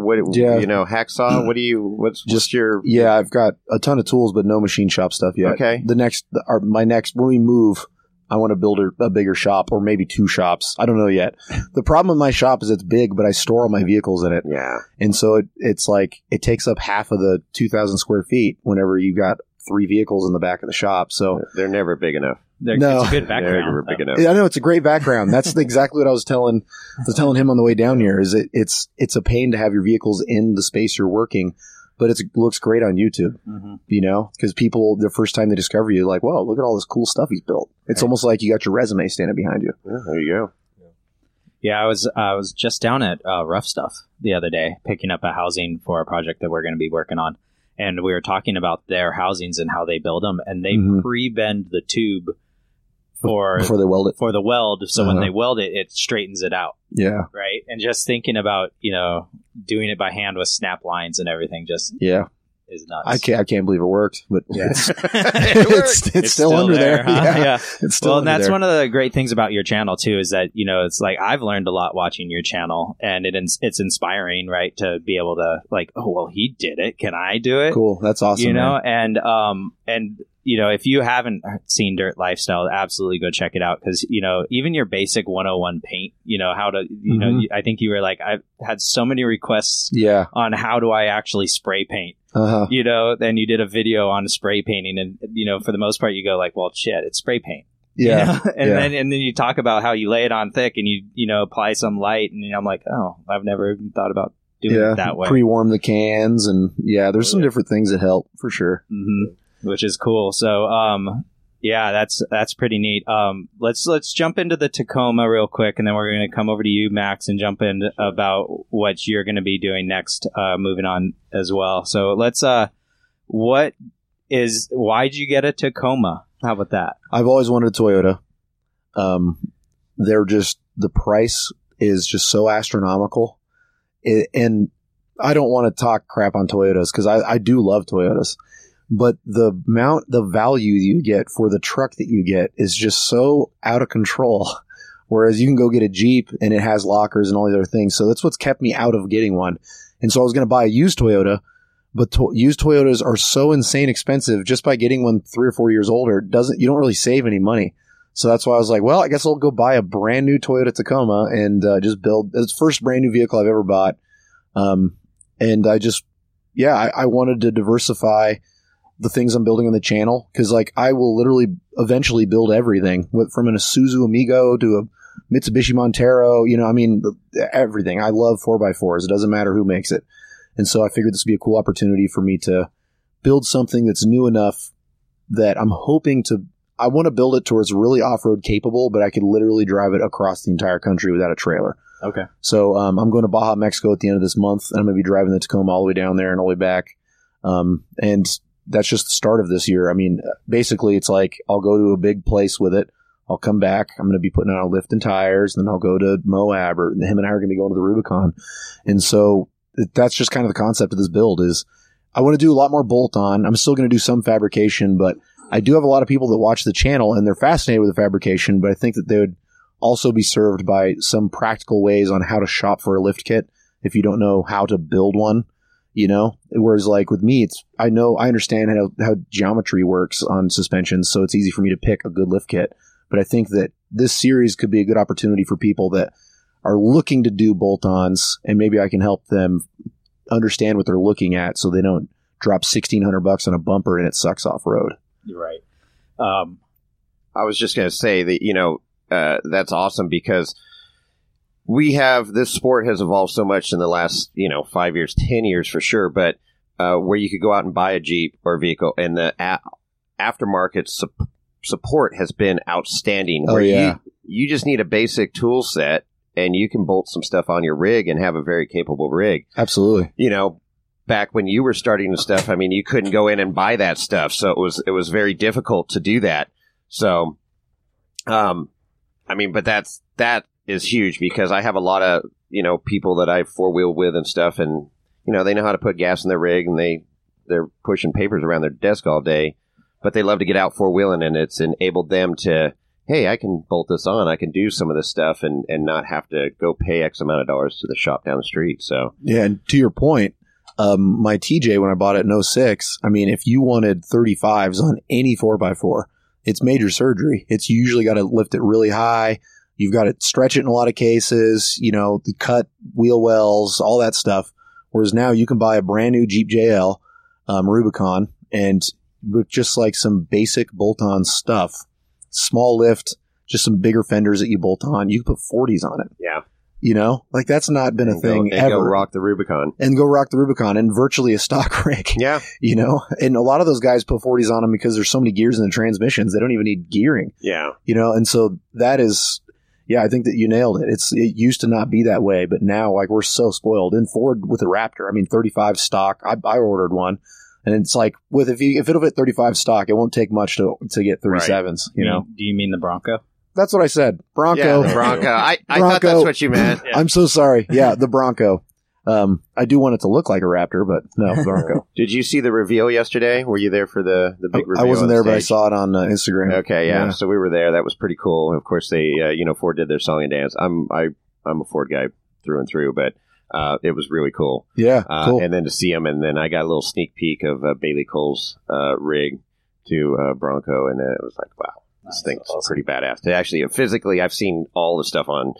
Hacksaw? What's your? Yeah, I've got a ton of tools, but no machine shop stuff yet. Okay. When we move, I want to build a bigger shop or maybe two shops. I don't know yet. The problem with my shop is it's big, but I store all my vehicles in it. Yeah. And so it's like it takes up half of the 2,000 square feet whenever you got 3 vehicles in the back of the shop. So they're never big enough. It's a good background. They're never big enough. Yeah, I know it's a great background. That's exactly what I was telling him on the way down here. Is it's a pain to have your vehicles in the space you're working, but it looks great on YouTube. Mm-hmm. Because people, the first time they discover you, like, whoa, look at all this cool stuff he's built. It's almost like you got your resume standing behind you. Yeah, there you go. Yeah, I was just down at Rough Stuff the other day, picking up a housing for a project that we're going to be working on. And we were talking about their housings and how they build them, and they pre-bend the tube before they weld it for the weld. So when they weld it, it straightens it out. Yeah. Right. And just thinking about, doing it by hand with snap lines and everything just is nuts. I can't believe it worked, but it's still under there. Huh? Yeah. It's still and that's one of the great things about your channel too, is that, it's like I've learned a lot watching your channel, and it's inspiring, right? To be able to like, oh, well, he did it. Can I do it? Cool. That's awesome. And if you haven't seen Dirt Lifestyle, absolutely go check it out. Because, even your basic 101 paint, how to, I think you were like, I've had so many requests on how do I actually spray paint. Then you did a video on spray painting, and, for the most part, you go like, well, shit, it's spray paint. Yeah. And then you talk about how you lay it on thick and you apply some light. And I'm like, oh, I've never even thought about doing it that way. Pre-warm the cans. And there's some different things that help for sure. Mm-hmm. Which is cool. So, that's pretty neat. Let's jump into the Tacoma real quick, and then we're going to come over to you, Max, and jump in about what you're going to be doing next, moving on as well. So let's, why'd you get a Tacoma? How about that? I've always wanted a Toyota. The price is just so astronomical. And I don't want to talk crap on Toyotas because I do love Toyotas. But the value you get for the truck that you get is just so out of control. Whereas you can go get a Jeep and it has lockers and all these other things. So that's what's kept me out of getting one. And so I was going to buy a used Toyota, but used Toyotas are so insane expensive. Just by getting one 3 or 4 years older, you don't really save any money. So that's why I was like, well, I guess I'll go buy a brand new Toyota Tacoma and just build. It's the first brand new vehicle I've ever bought. And I just, I wanted to diversify the things I'm building on the channel, because like I will literally eventually build everything, from an Isuzu Amigo to a Mitsubishi Montero, everything. I love 4x4s. It doesn't matter who makes it. And so I figured this would be a cool opportunity for me to build something that's new enough that I'm hoping I want to build it towards really off-road capable, but I could literally drive it across the entire country without a trailer. Okay. So I'm going to Baja, Mexico at the end of this month, and I'm going to be driving the Tacoma all the way down there and all the way back. And that's just the start of this year. I mean, basically, it's like I'll go to a big place with it. I'll come back. I'm going to be putting on a lift and tires, and then I'll go to Moab, or him and I are going to be going to the Rubicon. And so that's just kind of the concept of this build is I want to do a lot more bolt-on. I'm still going to do some fabrication, but I do have a lot of people that watch the channel, and they're fascinated with the fabrication, but I think that they would also be served by some practical ways on how to shop for a lift kit if you don't know how to build one, Whereas like with me, I understand how geometry works on suspensions, so it's easy for me to pick a good lift kit. But I think that this series could be a good opportunity for people that are looking to do bolt-ons, and maybe I can help them understand what they're looking at so they don't drop $1,600 on a bumper and it sucks off-road. You're right. I was just going to say that, that's awesome, because this sport has evolved so much in the last, 5 years, 10 years for sure, but where you could go out and buy a Jeep or a vehicle, and the aftermarket support has been outstanding. Oh, yeah. You just need a basic tool set, and you can bolt some stuff on your rig and have a very capable rig. Absolutely. Back when you were starting the stuff, I mean, you couldn't go in and buy that stuff, so it was very difficult to do that. So, but that is huge, because I have a lot of people that I four-wheel with and stuff, and they know how to put gas in their rig, and they're pushing papers around their desk all day, but they love to get out four-wheeling, and it's enabled them to, hey, I can bolt this on, I can do some of this stuff, and not have to go pay X amount of dollars to the shop down the street. So yeah, and to your point, my TJ, when I bought it in 06, I mean, if you wanted 35s on any 4x4, it's major surgery. It's usually got to lift it really high. You've got to stretch it in a lot of cases, the cut wheel wells, all that stuff. Whereas now you can buy a brand new Jeep JL Rubicon, and with just like some basic bolt-on stuff, small lift, just some bigger fenders that you bolt on, you can put 40s on it. Yeah. Like that's not been a thing ever. Go rock the Rubicon. And virtually a stock rig. Yeah. And a lot of those guys put 40s on them because there's so many gears in the transmissions, they don't even need gearing. Yeah. And so that is, I think that you nailed it. It used to not be that way, but now like we're so spoiled. And Ford with the Raptor, 35 stock, I ordered one. And it's like, if it'll fit 35 stock, it won't take much to get 37s, Do you mean the Bronco? That's what I said. Bronco. Yeah, the Bronco. I thought that's what you meant. Yeah. I'm so sorry. Yeah, the Bronco. I do want it to look like a Raptor, but no, Bronco. Did you see the reveal yesterday? Were you there for the big reveal? I wasn't there, but I saw it on Instagram. Okay, yeah. So we were there. That was pretty cool. Of course, they, Ford did their song and dance. I'm a Ford guy through and through, but it was really cool. Yeah, cool. And then to see them, and then I got a little sneak peek of Bailey Cole's rig to Bronco, and it was like, wow. This thing's awesome. Pretty badass. Actually, physically, I've seen all the stuff on,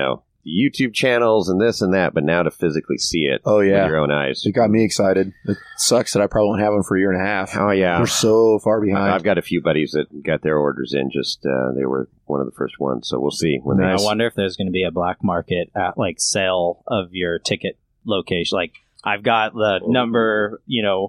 YouTube channels and this and that, but now to physically see it with your own eyes. It got me excited. It sucks that I probably won't have them for a year and a half. Oh, yeah. We're so far behind. I've got a few buddies that got their orders in. They were one of the first ones, so we'll see. I wonder if there's going to be a black market sale of your ticket location. Like, I've got the number,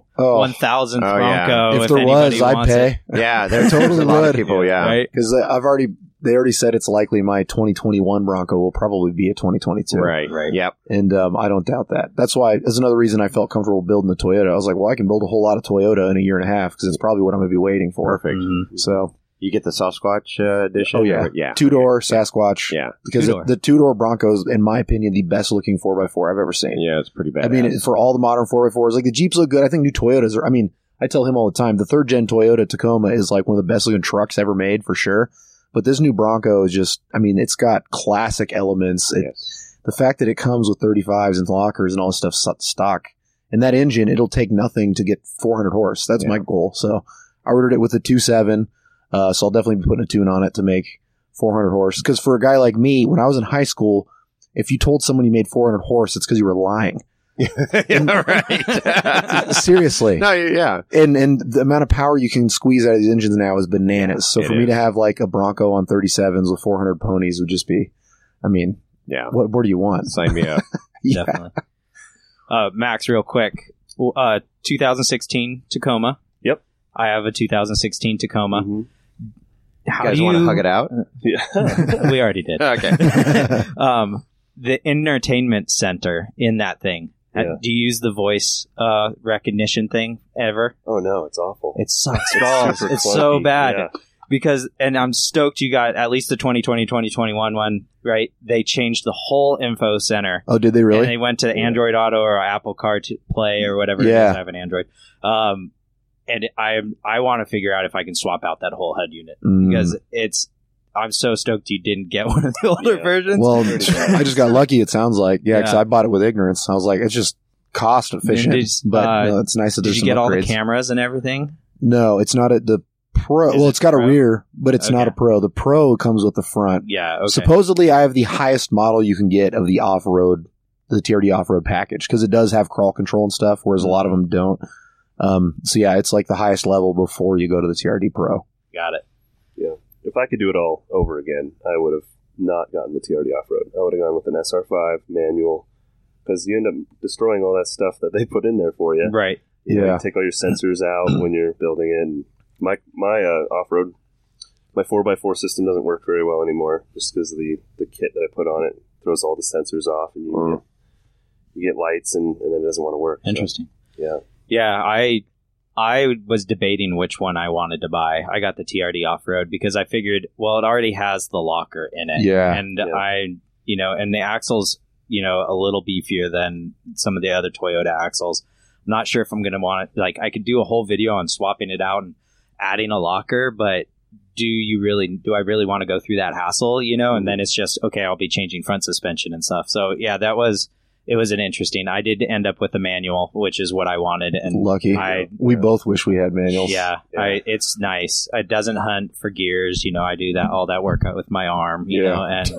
1,000th Bronco. Yeah. If there was, I'd pay. Yeah, there totally would. People, yeah. Right? Because they already said it's likely my 2021 Bronco will probably be a 2022. Right. Yep. And I don't doubt that. That's another reason I felt comfortable building the Toyota. I was like, well, I can build a whole lot of Toyota in a year and a half, because it's probably what I'm going to be waiting for. Perfect. Mm-hmm. So you get the Sasquatch edition? Oh, yeah. Yeah. Two-door Sasquatch. Yeah. Because the two-door Bronco is, in my opinion, the best-looking 4x4 I've ever seen. Yeah, it's pretty bad. For all the modern 4x4s, like the Jeeps look good. I think new Toyotas are, I tell him all the time, the third-gen Toyota Tacoma is like one of the best-looking trucks ever made, for sure. But this new Bronco is just, it's got classic elements. Yes. The fact that it comes with 35s and lockers and all this stuff stock. And that engine, it'll take nothing to get 400 horse. That's my goal. So I ordered it with a 2.7. So I'll definitely be putting a tune on it to make 400 horse. Because for a guy like me, when I was in high school, if you told someone you made 400 horse, it's because you were lying. Yeah, right. Seriously. No, yeah. And the amount of power you can squeeze out of these engines now is bananas. So for me to have like a Bronco on 37s with 400 ponies would just be, I mean, yeah. What more do you want? Sign me up. Yeah. Definitely. Max, real quick. 2016 Tacoma. Yep. I have a 2016 Tacoma. Mm-hmm. How You guys do want to hug it out? Yeah. We already did. Okay. The entertainment center in that thing. Yeah. Do you use the voice recognition thing ever? Oh no, it's awful. It sucks balls. super It's so clunky. bad. Yeah. Because, and I'm stoked you got at least the 2020, 2021 one, right? They changed the whole info center. Oh, did they And really? they went to Android Auto or Apple Car to Play or whatever it Yeah. is. I have an Android. And I want to figure out if I can swap out that whole HUD unit because I'm so stoked you didn't get one of the older versions. Well, I just got lucky, it sounds like. Yeah, because Yeah. I bought it with ignorance. I was like, it's just cost efficient. But no, it's nice that did there's you some get all the upgrades. cameras and everything? No, it's not at the Pro. Is Well, it it's got a Pro? rear, but it's not Okay. a Pro. The Pro comes with the front. Yeah. Okay. Supposedly, I have the highest model you can get of the off-road, the TRD off-road package, because it does have crawl control and stuff, whereas a lot of them don't. So yeah, it's like the highest level before you go to the TRD Pro. Got it. Yeah. If I could do it all over again, I would have not gotten the TRD off-road. I would have gone with an SR5 manual because you end up destroying all that stuff that they put in there for you. Right. You know, Yeah. you take all your sensors out when you're building it. And my off-road, my 4x4 system doesn't work very well anymore just because of the kit that I put on it throws all the sensors off and you get lights and then it doesn't want to work. Interesting. So, yeah. Yeah, I was debating which one I wanted to buy. I got the TRD off-road because I figured, well, it already has the locker in it. Yeah. And and the axle's, a little beefier than some of the other Toyota axles. I'm not sure if I'm going to want it. Like, I could do a whole video on swapping it out and adding a locker, but do I really want to go through that hassle, And then it's just, okay, I'll be changing front suspension and stuff. So, yeah, it was an interesting. I did end up with a manual, which is what I wanted. And Lucky. We both wish we had manuals. Yeah. It's nice. It doesn't hunt for gears. I do all that workout with my arm, you know, and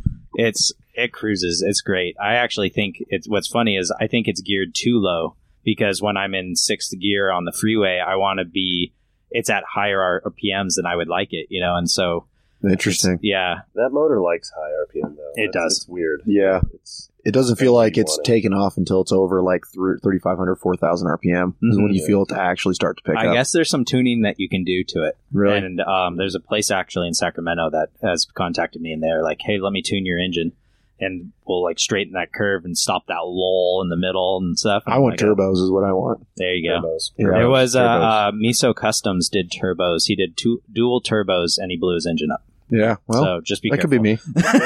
it cruises. It's great. I actually think what's funny is I think it's geared too low because when I'm in sixth gear on the freeway, I want to it's at higher RPMs than I would like it, and so. Interesting. Yeah. That motor likes high RPM though. It does. It's weird. Yeah. It's It doesn't feel like it's want it. taken off until it's over like 3,500, 4,000 RPM is when you feel it to actually start to pick up. I guess there's some tuning that you can do to it. Really? And there's a place actually in Sacramento that has contacted me and they're like, hey, let me tune your engine. And we'll like straighten that curve and stop that lull in the middle and stuff. And I want like, turbos is what I want. There you go. Turbos. Yeah. There was Turbos. Miso Customs did turbos. He did dual turbos and he blew his engine up. Yeah. Well, so just be that careful. could be me.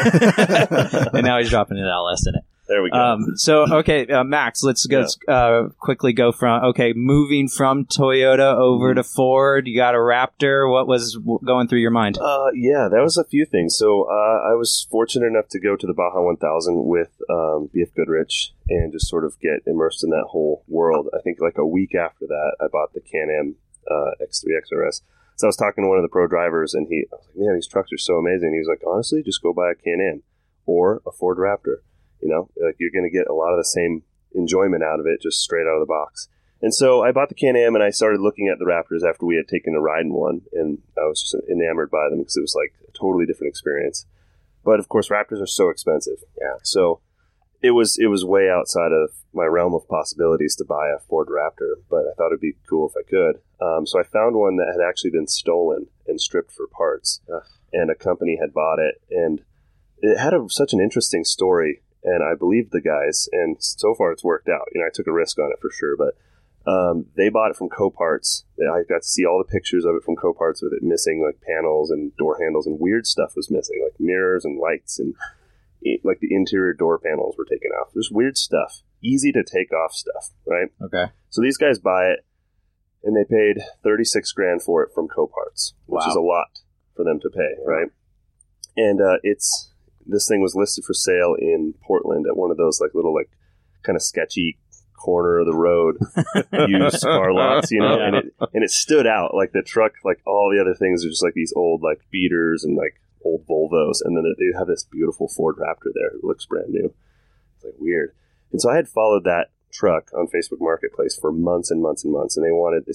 And now he's dropping an LS in it. There we go. Okay, Max, let's go quickly go from, moving from Toyota over to Ford. You got a Raptor. What was going through your mind? Yeah, that was a few things. So I was fortunate enough to go to the Baja 1000 with BF Goodrich and just sort of get immersed in that whole world. I think like a week after that, I bought the Can-Am X3 XRS. So I was talking to one of the pro drivers, and I was like, man, these trucks are so amazing. He was like, honestly, just go buy a Can-Am or a Ford Raptor. Like you're going to get a lot of the same enjoyment out of it just straight out of the box. And so I bought the Can-Am and I started looking at the Raptors after we had taken a ride in one. And I was just enamored by them because it was like a totally different experience. But of course, Raptors are so expensive. Yeah. So it was way outside of my realm of possibilities to buy a Ford Raptor, but I thought it'd be cool if I could. So I found one that had actually been stolen and stripped for parts. And a company had bought it. And it had such an interesting story. And I believed the guys, and so far it's worked out. I took a risk on it for sure, but they bought it from Coparts. I got to see all the pictures of it from Coparts with it missing like panels and door handles, and weird stuff was missing, like mirrors and lights, and like the interior door panels were taken off. There's weird stuff, easy to take off stuff, right? Okay. So these guys buy it, and they paid $36,000 for it from Coparts, which is a lot for them to pay, right? And this thing was listed for sale in Portland at one of those like little like kind of sketchy corner of the road used car lots, you know, and it stood out. Like the truck, like all the other things are just like these old like beaters and like old Volvos, and then they have this beautiful Ford Raptor there. It looks brand new. It's like weird. And so I had followed that truck on Facebook Marketplace for months and months and months, and they wanted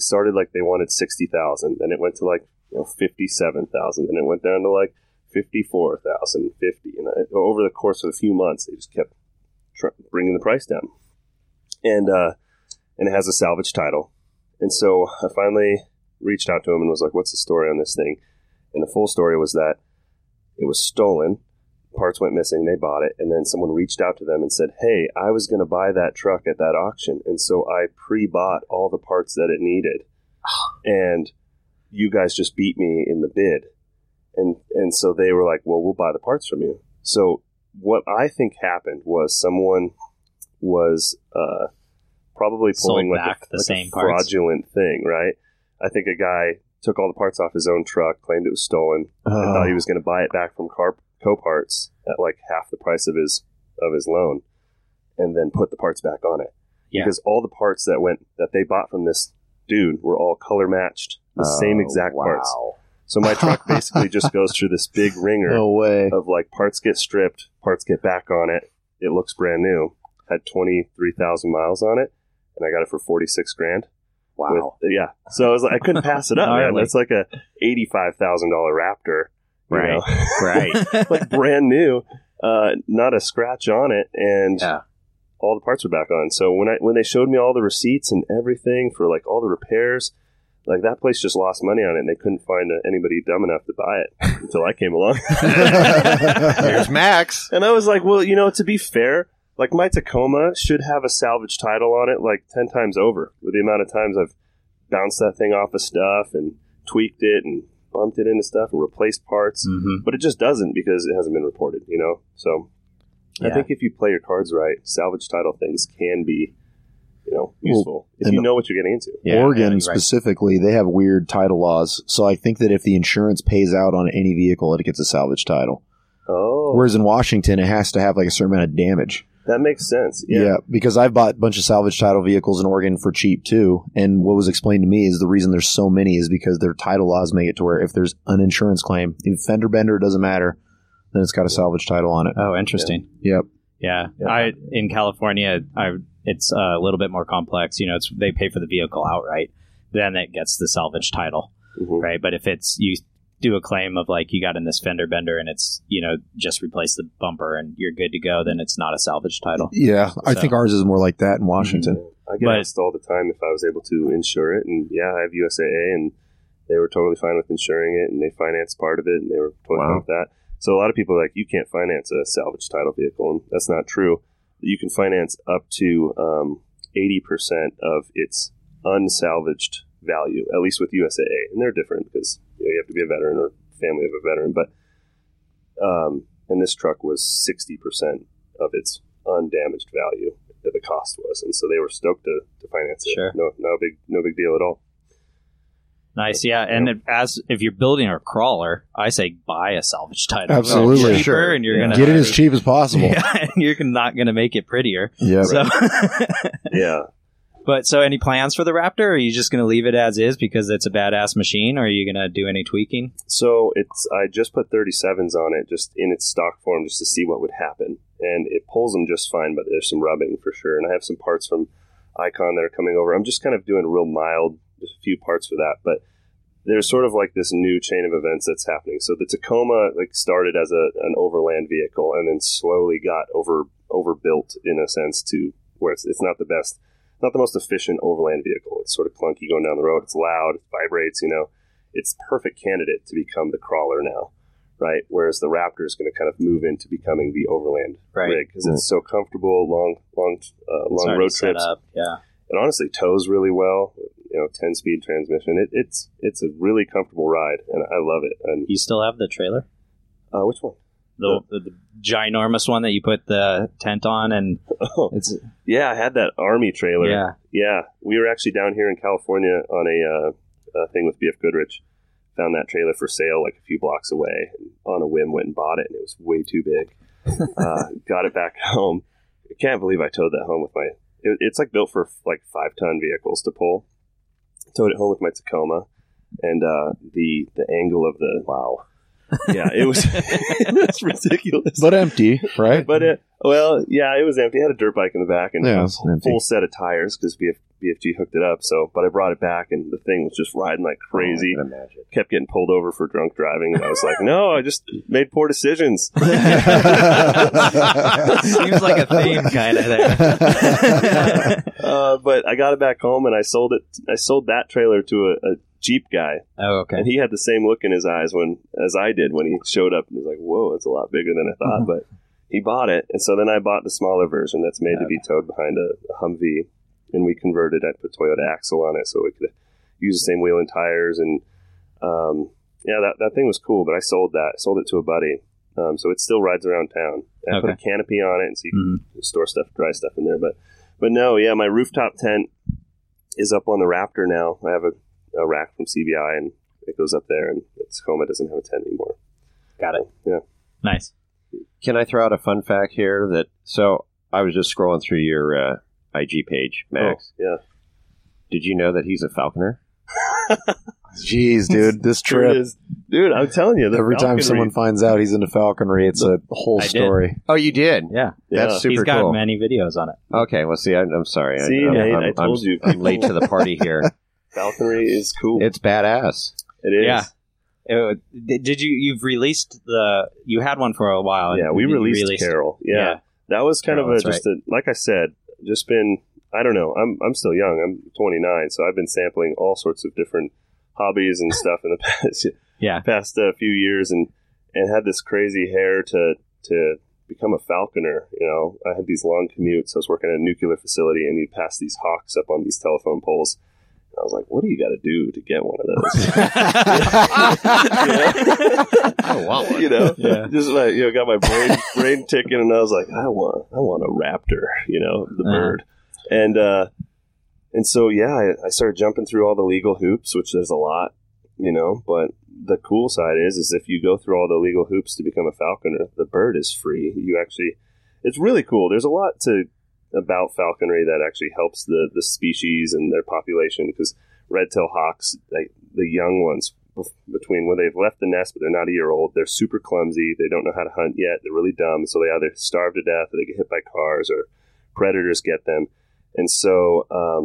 60,000, then it went to like 57,000, and it went down to like 54,000, 50, and over the course of a few months, they just kept bringing the price down. And it has a salvage title, and so I finally reached out to him and was like, "What's the story on this thing?" And the full story was that it was stolen. Parts went missing. They bought it. And then someone reached out to them and said, "Hey, I was going to buy that truck at that auction. And so I pre-bought all the parts that it needed. And you guys just beat me in the bid." And so they were like, "Well, we'll buy the parts from you." So what I think happened was someone was probably pulling like a fraudulent thing, right? I think a guy took all the parts off his own truck, claimed it was stolen, and thought he was going to buy it back from Coparts at like half the price of his loan, and then put the parts back on it. Yeah. Because all the parts that they bought from this dude were all color matched, the same exact parts. So my truck basically just goes through this big ringer of like parts get stripped, parts get back on it. It looks brand new. Had 23,000 miles on it, and I got it for $46,000. Wow. So I was like, I couldn't pass it up, man. That's like a $85,000 Raptor. Right. Right. Like brand new, not a scratch on it, and all the parts were back on. So when they showed me all the receipts and everything for like all the repairs, like that place just lost money on it, and they couldn't find anybody dumb enough to buy it until I came along. There's Max. And I was like, well, to be fair, like my Tacoma should have a salvage title on it like 10 times over with the amount of times I've bounced that thing off of stuff and tweaked it and bumped it into stuff and replaced parts. Mm-hmm. But it just doesn't because it hasn't been reported, So I think if you play your cards right, salvage title things can be, useful if you know what you're getting into. Yeah, Oregon specifically, they have weird title laws. So I think that if the insurance pays out on any vehicle, it gets a salvage title. Oh. Whereas in Washington, it has to have like a certain amount of damage. That makes sense. Yeah, because I've bought a bunch of salvage title vehicles in Oregon for cheap too. And what was explained to me is the reason there's so many is because their title laws make it to where if there's an insurance claim, if fender bender, it doesn't matter, then it's got a salvage title on it. Oh, interesting. Yep. Yeah. In California, it's a little bit more complex. They pay for the vehicle outright, then it gets the salvage title, right? But if it's you do a claim of like you got in this fender bender and it's just replace the bumper and you're good to go, then it's not a salvage title. Yeah, I think ours is more like that in Washington. I get asked all the time if I was able to insure it, and I have USAA, and they were totally fine with insuring it, and they financed part of it, and they were totally fine with that. So a lot of people are like, you can't finance a salvage title vehicle, and that's not true. You can finance up to 80% of its unsalvaged value, at least with USAA, and they're different because you have to be a veteran or family of a veteran. But and this truck was 60% of its undamaged value that the cost was, and so they were stoked to finance it. Sure, no big deal at all. Nice, yeah. And if you're building a crawler, I say buy a salvage title. Absolutely, cheaper, sure. And you're gonna get it as cheap as possible. Yeah, and you're not going to make it prettier. Yeah. So, yeah. But so, any plans for the Raptor? Or are you just going to leave it as is because it's a badass machine? Or are you going to do any tweaking? So I just put 37s on it, just in its stock form, just to see what would happen, and it pulls them just fine. But there's some rubbing for sure, and I have some parts from Icon that are coming over. I'm just kind of doing a real mild, just a few parts for that, but there's sort of like this new chain of events that's happening. So the Tacoma started as an overland vehicle, and then slowly got overbuilt in a sense to where it's not the best. Not the most efficient overland vehicle. It's sort of clunky going down the road. It's loud. It vibrates, It's a perfect candidate to become the crawler now, right? Whereas the Raptor is going to kind of move into becoming the overland rig because it's so comfortable, long road trips. Yeah. It honestly tows really well. 10-speed transmission. It's a really comfortable ride, and I love it. And you still have the trailer? Which one? The ginormous one that you put the tent on, and I had that Army trailer. Yeah. We were actually down here in California on a thing with BF Goodrich. Found that trailer for sale like a few blocks away, and on a whim went and bought it, and it was way too big. Got it back home. I can't believe I towed that home with my it's like built for like 5-ton vehicles to pull. Towed it home with my Tacoma, and the angle of the yeah, it was it's ridiculous, but empty, right? But it was empty. It had a dirt bike in the back and a full set of tires because BFG hooked it up. So, but I brought it back, and the thing was just riding like crazy. I can imagine. Kept getting pulled over for drunk driving, and I was like, "No, I just made poor decisions." Seems like a theme kind of there. But I got it back home, and I sold it. I sold that trailer to a Jeep guy. Oh, okay. And he had the same look in his eyes as I did when he showed up. And he was like, "Whoa, it's a lot bigger than I thought." But he bought it, and so then I bought the smaller version that's made to be towed behind a Humvee, and we converted. I put Toyota axle on it so we could use the same wheel and tires, and that thing was cool. But I sold it to a buddy, so it still rides around town. And I put a canopy on it, and so you can store dry stuff in there. But no, yeah, my rooftop tent is up on the Raptor now. I have a rack from CBI, and it goes up there, and Tacoma doesn't have a tent anymore. Got it. Yeah. Nice. Can I throw out a fun fact here? So I was just scrolling through your IG page, Max. Oh, yeah. Did you know that he's a falconer? Jeez, dude, this Sure trip. is. Dude, I'm telling you. Every time someone finds out he's into falconry, it's a whole story. Oh, you did? Yeah. That's super He's got cool. many videos on it. Okay, well, see, I'm sorry. See, Nate, I told you. I'm late to the party here. Falconry is cool. It's badass. It is. Yeah. Did you've released you had one for a while. Yeah, we released Carol. Yeah. That was kind Carol, of like I said, just been, I don't know, I'm still young. I'm 29, so I've been sampling all sorts of different hobbies and stuff in the past few years, and had this crazy hair to become a falconer. You know, I had these long commutes. I was working at a nuclear facility, and you'd pass these hawks up on these telephone poles. I was like, what do you got to do to get one of those? I want one. Just like, got my brain ticking, and I was like, I want a raptor, the bird. And so, yeah, I started jumping through all the legal hoops, which there's a lot, but the cool side is if you go through all the legal hoops to become a falconer, the bird is free. It's really cool. There's a lot about falconry that actually helps the species and their population, because red-tailed hawks, the young ones, between when they've left the nest but they're not a year old, they're super clumsy. They don't know how to hunt yet. They're really dumb, so they either starve to death or they get hit by cars or predators get them. And so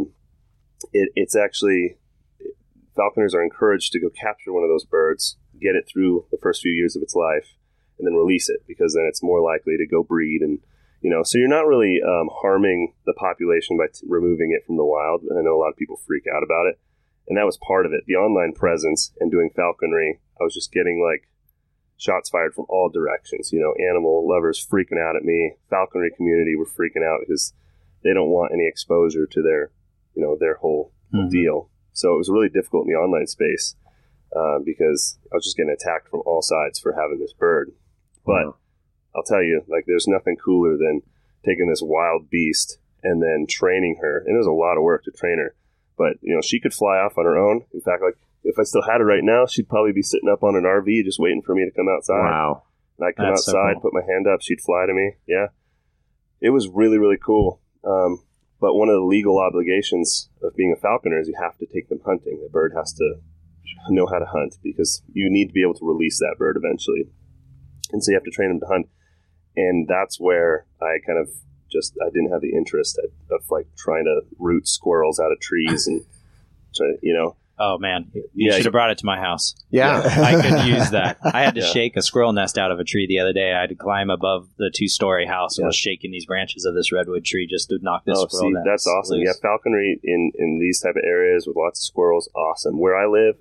it's actually, falconers are encouraged to go capture one of those birds, get it through the first few years of its life, and then release it, because then it's more likely to go breed. And so you're not really harming the population by removing it from the wild. And I know a lot of people freak out about it. And that was part of it. The online presence and doing falconry, I was just getting shots fired from all directions. Animal lovers freaking out at me. Falconry community were freaking out because they don't want any exposure to their whole deal. So it was really difficult in the online space because I was just getting attacked from all sides for having this bird. But I'll tell you, there's nothing cooler than taking this wild beast and then training her. And it was a lot of work to train her. But, she could fly off on her own. In fact, if I still had her right now, she'd probably be sitting up on an RV just waiting for me to come outside. Wow. And I'd come outside, put my hand up, she'd fly to me. Yeah. It was really, really cool. But one of the legal obligations of being a falconer is you have to take them hunting. The bird has to know how to hunt, because you need to be able to release that bird eventually. And so you have to train them to hunt. And that's where I kind of I didn't have the interest of trying to root squirrels out of trees and try, Oh man, you should have brought it to my house. Yeah. I could use that. I had to shake a squirrel nest out of a tree the other day. I had to climb above the 2-story house and was shaking these branches of this redwood tree just to knock this squirrel nest. That's awesome. loose. Yeah, falconry in these type of areas with lots of squirrels, awesome. Where I live,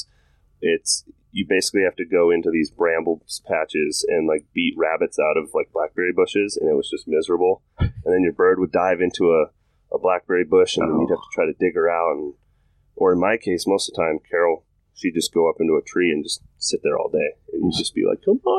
you basically have to go into these bramble patches and beat rabbits out of blackberry bushes, and it was just miserable. And then your bird would dive into a blackberry bush, and then you'd have to try to dig her out. Or in my case, most of the time, Carol, she'd just go up into a tree and just sit there all day, and you'd just be like, "Come on,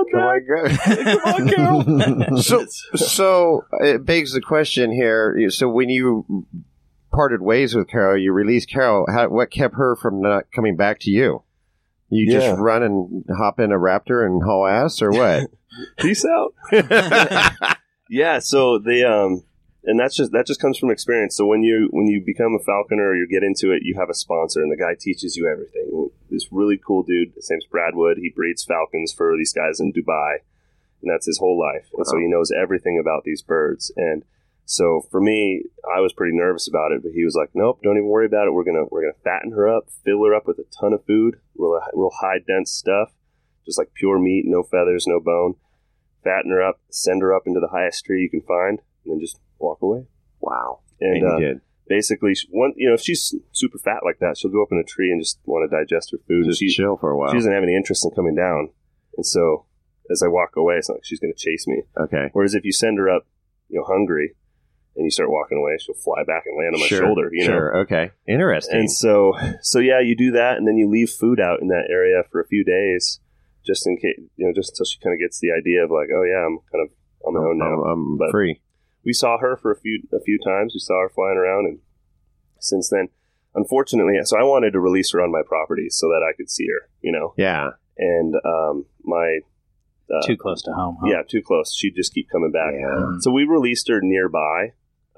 Carol!" So it begs the question here. So when you parted ways with Carol, you released Carol. What kept her from not coming back to you? You just run and hop in a Raptor and haul ass, or what? Peace out. Yeah, so they And that just comes from experience. So when you become a falconer or you get into it, you have a sponsor, and the guy teaches you everything. This really cool dude, his name's Brad Wood. He breeds falcons for these guys in Dubai, and that's his whole life. And so he knows everything about these birds. And so for me, I was pretty nervous about it, but he was like, "Nope, don't even worry about it. We're gonna fatten her up, fill her up with a ton of food, real high dense stuff, just like pure meat, no feathers, no bone. Fatten her up, send her up into the highest tree you can find, and then just walk away." Wow. And you did. basically, if she's super fat like that, she'll go up in a tree and just want to digest her food. Just chill for a while. She doesn't have any interest in coming down. And so as I walk away, it's not like she's going to chase me. Okay. Whereas if you send her up, hungry, and you start walking away, she'll fly back and land on my shoulder. Sure. Okay. Interesting. And so yeah, you do that, and then you leave food out in that area for a few days, just in case, just until she kind of gets the idea of like, oh yeah, I'm kind of on my own now. I'm free. We saw her for a few times. We saw her flying around, and since then, unfortunately, so I wanted to release her on my property so that I could see her. Yeah. And my too close to home. Huh? Yeah, too close. She'd just keep coming back. Yeah. So we released her nearby.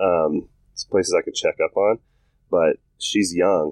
Some places I could check up on, but she's young.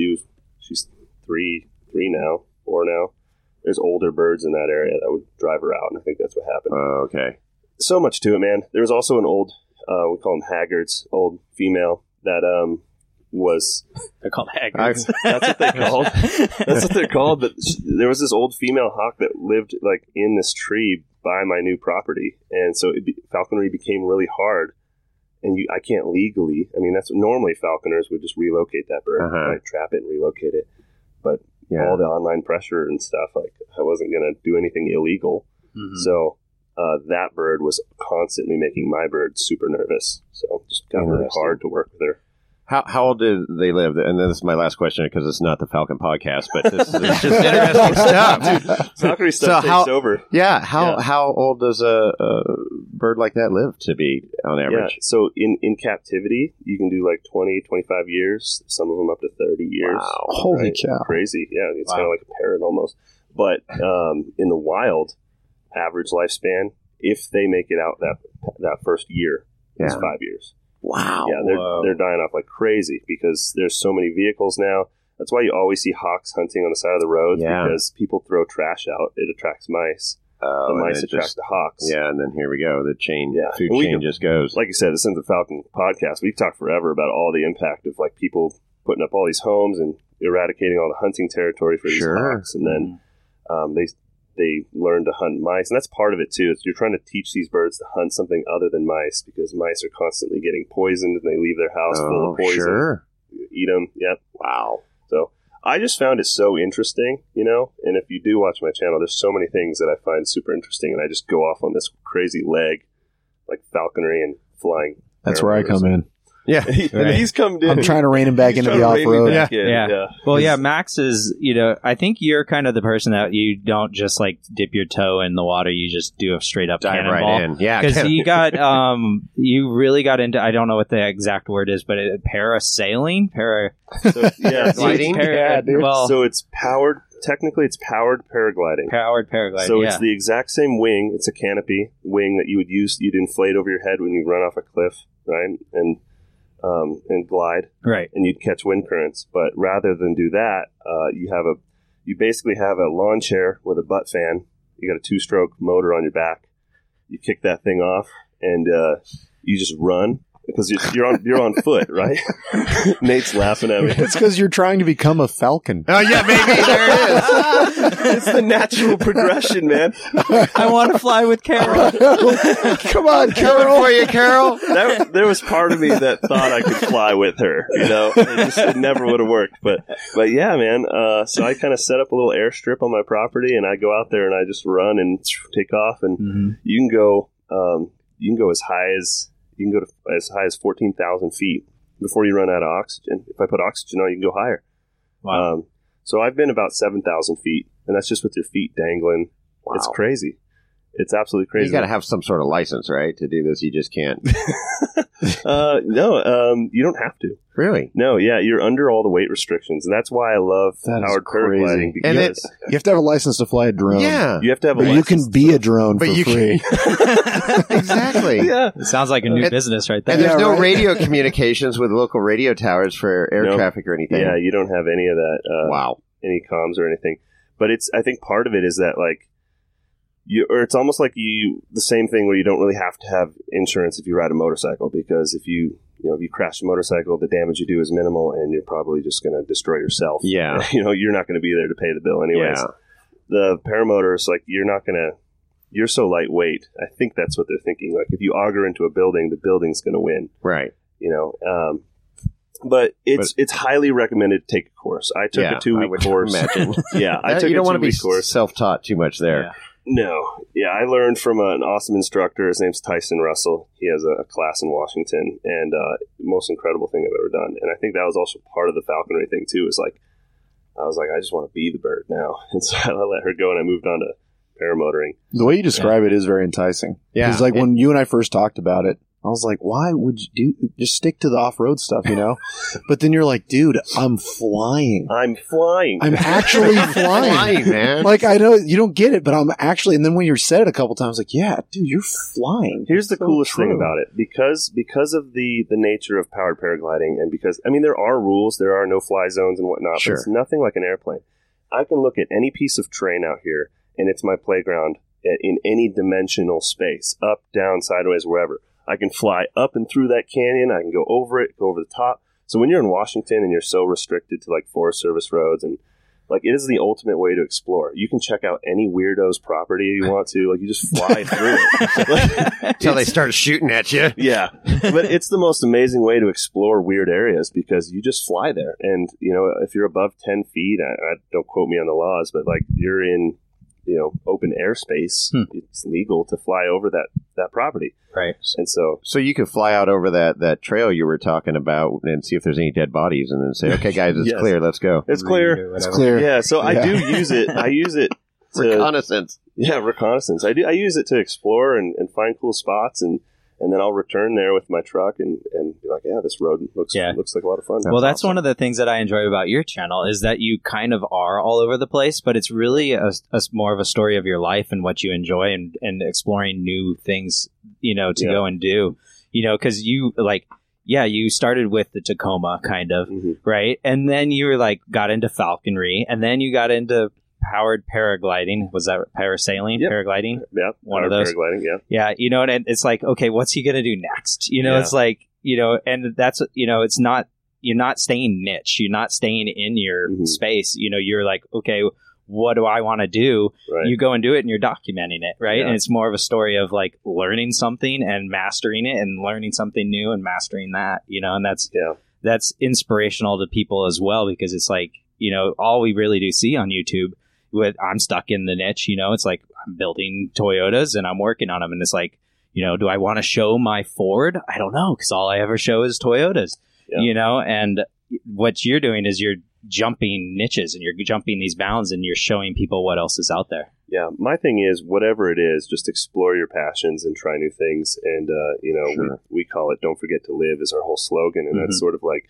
She's 3 now, 4 now. There's older birds in that area that would drive her out, and I think that's what happened. Okay. So much to it, man. There was also an old, we call them haggards, old female that was... They're called haggards. That's what they're called. That's what they're called. But there was this old female hawk that lived like in this tree by my new property, and so falconry became really hard. And I can't legally. I mean, that's normally falconers would just relocate that bird, right? Trap it and relocate it. But all the online pressure and stuff, like I wasn't going to do anything illegal. Mm-hmm. So that bird was constantly making my bird super nervous. So just got really hard to work with her. How old did they live? And this is my last question because it's not the Falcon podcast, but this is just interesting stuff. Falconry stuff takes over. Yeah. How old does a bird like that live to be on average? Yeah. So in captivity, you can do like 20, 25 years. Some of them up to 30 years. Wow. Holy cow. Crazy. Yeah. It's kind of like a parrot almost. But in the wild, average lifespan, if they make it out that first year, is 5 years. Wow. Yeah, they're dying off like crazy because there's so many vehicles now. That's why you always see hawks hunting on the side of the roads because people throw trash out. It attracts mice. The mice attract the hawks. Yeah, and then here we go. The food chain just goes. Like you said, this isn't the Falcon podcast. We've talked forever about all the impact of like people putting up all these homes and eradicating all the hunting territory for these hawks. And then they learn to hunt mice. And that's part of it, too. You're trying to teach these birds to hunt something other than mice because mice are constantly getting poisoned and they leave their house full of poison. Sure. Eat them. Yep. Wow. So I just found it so interesting, and if you do watch my channel, there's so many things that I find super interesting, and I just go off on this crazy leg, like falconry and flying. That's where I come in. Yeah. And he's come in. I'm trying to rein him back into the off-road. Yeah. Well, yeah, Max is, I think you're kind of the person that you don't just like dip your toe in the water. You just do a straight up dive cannonball. Right in. Yeah. Because you got, you really got into, I don't know what the exact word is, but parasailing? Gliding? So it's powered, technically it's powered paragliding. Powered paragliding, So it's the exact same wing. It's a canopy wing that you would use, you'd inflate over your head when you run off a cliff, right? And glide, right? And you'd catch wind currents. But rather than do that, you basically have a lawn chair with a butt fan. You got a 2-stroke motor on your back. You kick that thing off, and you just run because you're on foot, right? Nate's laughing at me. It's because you're trying to become a falcon. Oh yeah, maybe there it is. It's the natural progression, man. I want to fly with Carol. Come on, Carol. For you, Carol. There was part of me that thought I could fly with her. It never would have worked. But yeah, man. So I kind of set up a little airstrip on my property, and I go out there and I just run and take off, and you can go as high as 14,000 feet before you run out of oxygen. If I put oxygen on, you can go higher. Wow. So I've been about 7,000 feet, and that's just with your feet dangling. Wow. It's crazy. It's absolutely crazy. You got to have some sort of license, right, to do this. You just can't. No, you don't have to. Really? No, yeah, you're under all the weight restrictions, and that's why I love powered paragliding. And you have to have a license to fly a drone. Yeah, you have to have a but license. you can be a drone for free. Exactly. Yeah, It sounds like a new business right there. And there's no radio communications with local radio towers for air traffic or anything. Yeah, you don't have any of that. Wow. Any comms or anything. But I think part of it is that like it's almost like the same thing where you don't really have to have insurance if you ride a motorcycle, because if you crash a motorcycle, the damage you do is minimal, and you're probably just going to destroy yourself. Yeah. You're not going to be there to pay the bill anyways. Yeah. The paramotors, like, you're so lightweight. I think that's what they're thinking. Like, if you auger into a building, the building's going to win. Right. But it's highly recommended to take a course. I took a 2-week course. Imagine. Yeah, I took you don't want to be course. self-taught too much there. Yeah. No. Yeah, I learned from an awesome instructor. His name's Tyson Russell. He has a class in Washington, and most incredible thing I've ever done. And I think that was also part of the falconry thing, too, is like, I was like, I just want to be the bird now. And so I let her go, and I moved on to paramotoring. The way you describe it is very enticing. Yeah. Because when you and I first talked about it, I was like, why would you just stick to the off-road stuff, But then you're like, dude, I'm flying. I'm flying. I'm actually flying, man. Like, I know you don't get it, but I'm actually, and then when you said it a couple times, like, yeah, dude, you're flying. Here's the coolest thing about it. Because of the nature of powered paragliding, and because, there are rules, there are no-fly zones and whatnot, but it's nothing like an airplane. I can look at any piece of terrain out here, and it's my playground in any dimensional space, up, down, sideways, wherever. I can fly up and through that canyon. I can go over it, go over the top. So when you're in Washington and you're so restricted to like Forest Service roads, and like it is the ultimate way to explore. You can check out any weirdo's property you want to. Like you just fly through it until they start shooting at you. Yeah, but it's the most amazing way to explore weird areas because you just fly there. And if you're above 10 feet, I don't quote me on the laws, but like you're in open airspace, it's legal to fly over that property. Right. And so you could fly out over that trail you were talking about and see if there's any dead bodies and then say, okay, guys, it's clear. Let's go. It's clear. It's clear. Yeah. So I do use it. I use it to reconnaissance. Yeah. Reconnaissance. I use it to explore and find cool spots, and then I'll return there with my truck and be like, yeah, this road looks like a lot of fun. Well, that's awesome. One of the things that I enjoy about your channel is that you kind of are all over the place, but it's really a more of a story of your life and what you enjoy and exploring new things, to go and do, because you you started with the Tacoma kind of, right? And then you were got into falconry, and then you got into powered paragliding. Was that parasailing? Yep. Paragliding? Yeah. One of those. Paragliding, yeah. Yeah. And it's like, okay, what's he going to do next? It's like, and that's, it's not, you're not staying niche. You're not staying in your space. You're like, okay, what do I want to do? Right. You go and do it and you're documenting it. Right. Yeah. And it's more of a story of like learning something and mastering it and learning something new and mastering that, and that's inspirational to people as well, because it's like, all we really do see on YouTube I'm stuck in the niche, it's like I'm building Toyotas and I'm working on them. And it's like, do I want to show my Ford? I don't know, because all I ever show is Toyotas, and what you're doing is you're jumping niches and you're jumping these bounds and you're showing people what else is out there. Yeah. My thing is, whatever it is, just explore your passions and try new things. And, we call it "Don't Forget to Live" is our whole slogan. And that's sort of like,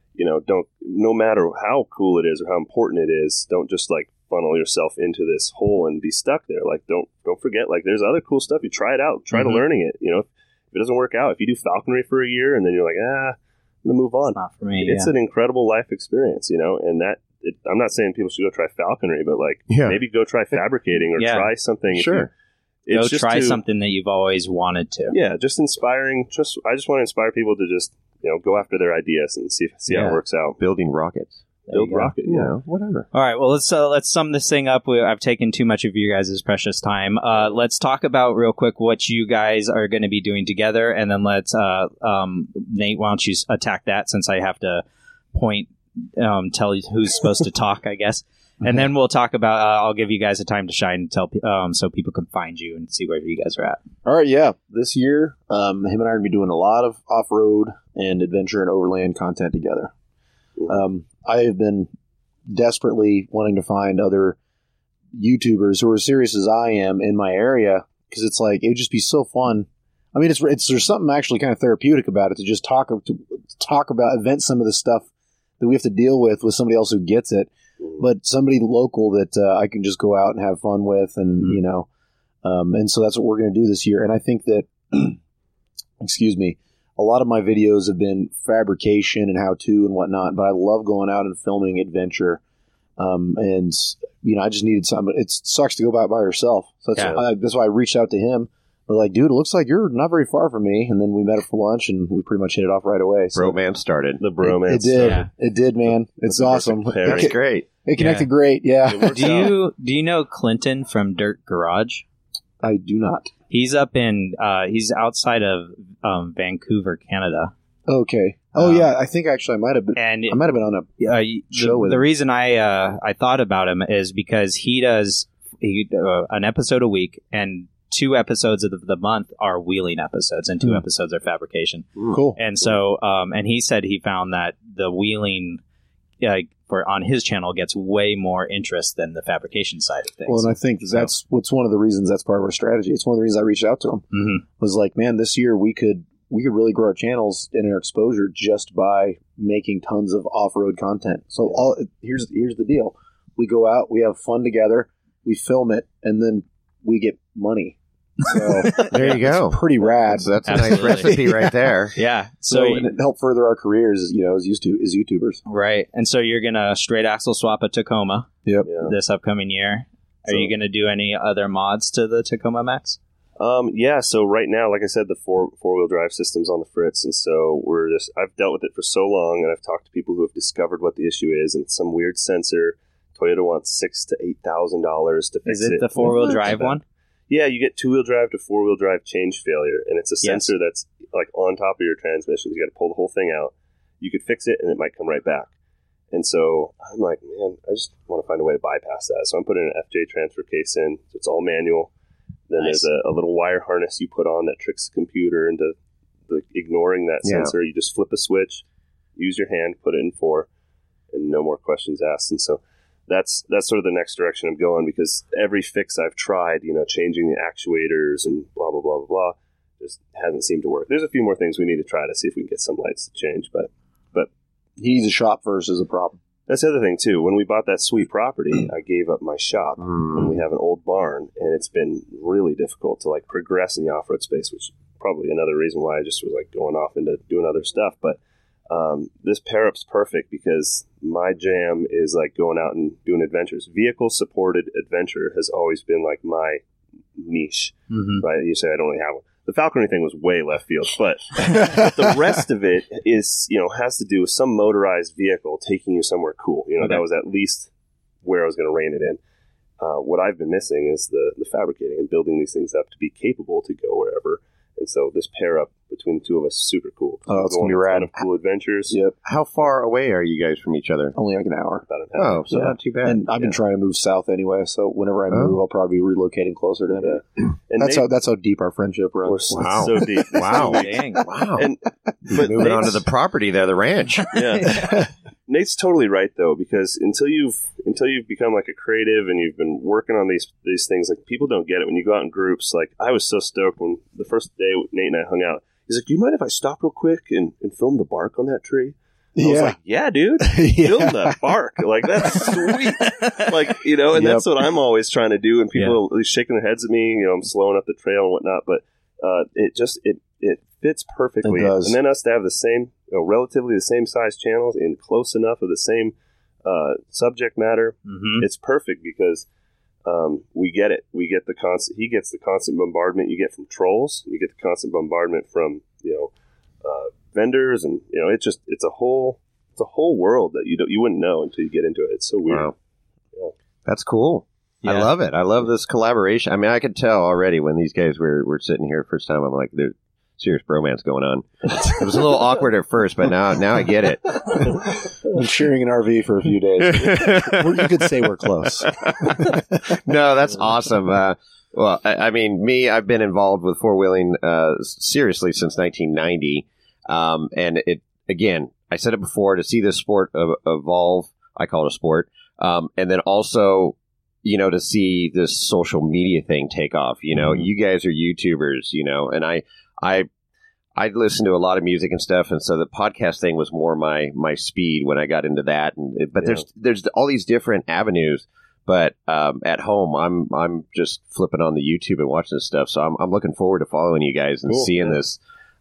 no matter how cool it is or how important it is, don't just like funnel yourself into this hole and be stuck there. Like, don't forget, like, there's other cool stuff. You try it out, try to learning it. If it doesn't work out, if you do falconry for a year and then you're like, I'm going to move on. It's not for me. It's an incredible life experience, and I'm not saying people should go try falconry, but like maybe go try fabricating or try something. Sure. Go try something that you've always wanted to. Yeah. Just inspiring. I just want to inspire people to just, go after their ideas and see how it works out. Building rockets. Build rocket, whatever. All right, well, let's sum this thing up. I've taken too much of you guys' precious time. Let's talk about real quick what you guys are going to be doing together, and then let's Nate, why don't you attack that, since I have to tell you who's supposed to talk, I guess, and then we'll talk about. I'll give you guys a time to shine and tell so people can find you and see where you guys are at. All right, yeah. This year, him and I are going to be doing a lot of off-road and adventure and overland content together. I have been desperately wanting to find other YouTubers who are as serious as I am in my area because it's like, it would just be so fun. I mean, there's something actually kind of therapeutic about it to just talk about, event some of the stuff that we have to deal with somebody else who gets it, but somebody local that I can just go out and have fun with, and you know, and so that's what we're going to do this year. And I think that, excuse me, a lot of my videos have been fabrication and how to and whatnot, but I love going out and filming adventure. And you know, I just needed something. It sucks to go by yourself. So that's why I reached out to him. We're like, dude, it looks like you're not very far from me. And then we met up for lunch, and we pretty much hit it off right away. So bromance started. The bromance. It did. Yeah. It did, man. It's awesome. That's great. It connected great. Yeah. Do you know Clinton from Dirt Garage? I do not. He's up in he's outside of Vancouver, Canada. Okay. Oh yeah, I think actually I might have been on a show with him. The reason I thought about him is because he does an episode a week, and 2 episodes of the month are wheeling episodes, and 2 episodes are fabrication. Cool. And so, and he said he found that the wheeling on his channel gets way more interest than the fabrication side of things. Well, and I think that's what's one of the reasons that's part of our strategy. It's one of the reasons I reached out to him. Mm-hmm. Was like, man, this year we could really grow our channels and our exposure just by making tons of off-road content. So here's the deal. We go out, we have fun together, we film it, and then we get money. So there you go. It's pretty rad. That's a nice recipe right there. Yeah. So and it helped further our careers, you know, as YouTubers. Right. And so you're gonna straight axle swap a Tacoma. Yep. This upcoming year. Are you gonna do any other mods to the Tacoma Max? Yeah. So right now, like I said, the four-wheel drive system's on the fritz, and so I've dealt with it for so long, and I've talked to people who have discovered what the issue is, and it's some weird sensor. Toyota wants $6,000 to $8,000 to fix it. Is it the four-wheel drive one? Yeah, you get 2-wheel drive to 4-wheel drive change failure, and it's a sensor that's like on top of your transmission. You got to pull the whole thing out. You could fix it, and it might come right back. And so I'm like, man, I just want to find a way to bypass that. So I'm putting an FJ transfer case in. So it's all manual. Then there's a little wire harness you put on that tricks the computer into ignoring that sensor. You just flip a switch, use your hand, put it in 4, and no more questions asked. And so that's sort of the next direction I'm going, because every fix I've tried, you know, changing the actuators and blah, blah, blah, blah, blah, just hasn't seemed to work. There's a few more things we need to try to see if we can get some lights to change, but he needs a shop first is a problem. That's the other thing, too. When we bought that sweet property, I gave up my shop, and we have an old barn, and it's been really difficult to, like, progress in the off-road space, which is probably another reason why I just was, like, going off into doing other stuff. But this pair-up's perfect because my jam is, like, going out and doing adventures. Vehicle-supported adventure has always been, like, my niche, right? You say I don't really have one. The falconry thing was way left field, but the rest of it is, you know, has to do with some motorized vehicle taking you somewhere cool. You know, that was at least where I was going to rein it in. What I've been missing is the fabricating and building these things up to be capable to go wherever. And so this pair up between the two of us is super cool. Oh, it's going to be rad. Cool adventures. Yep. How far away are you guys from each other? Only like an hour. About an hour. Oh, so not too bad. And I've been trying to move south anyway, so whenever I move, I'll probably be relocating closer to him. And that's how deep our friendship runs. Wow. So deep. Wow. Dang. Wow. But moving onto the property there, the ranch. Yeah. Nate's totally right though, because until you've become like a creative and you've been working on these things, like people don't get it when you go out in groups. Like I was so stoked when the first day Nate and I hung out. He's like, "Do you mind if I stop real quick and film the bark on that tree?" I was like, "Yeah, dude, film that bark. Like that's sweet." Like, you know, and that's what I'm always trying to do. And people are shaking their heads at me. You know, I'm slowing up the trail and whatnot, but it fits perfectly. It does. And then us to have the same, you know, relatively the same size channels and close enough of the same subject matter. It's perfect because we get it. We get the constant. He gets the constant bombardment you get from trolls. You get the constant bombardment from vendors, and you know it's a whole world that you wouldn't know until you get into it. It's so weird. Wow. Yeah. That's cool. Yeah. I love it. I love this collaboration. I mean, I could tell already when these guys were sitting here first time. I'm like, there's serious bromance going on. It was a little awkward at first, but now I get it. I'm sharing an RV for a few days. You could say we're close. No, that's awesome. Well, I mean, I've been involved with four-wheeling seriously since 1990. And again, I said it before, to see this sport evolve, I call it a sport. And then also to see this social media thing take off. You guys are YouTubers, and I listen to a lot of music and stuff, and so the podcast thing was more my speed when I got into that. But there's all these different avenues. But at home, I'm just flipping on the YouTube and watching this stuff. So I'm looking forward to following you guys and seeing this,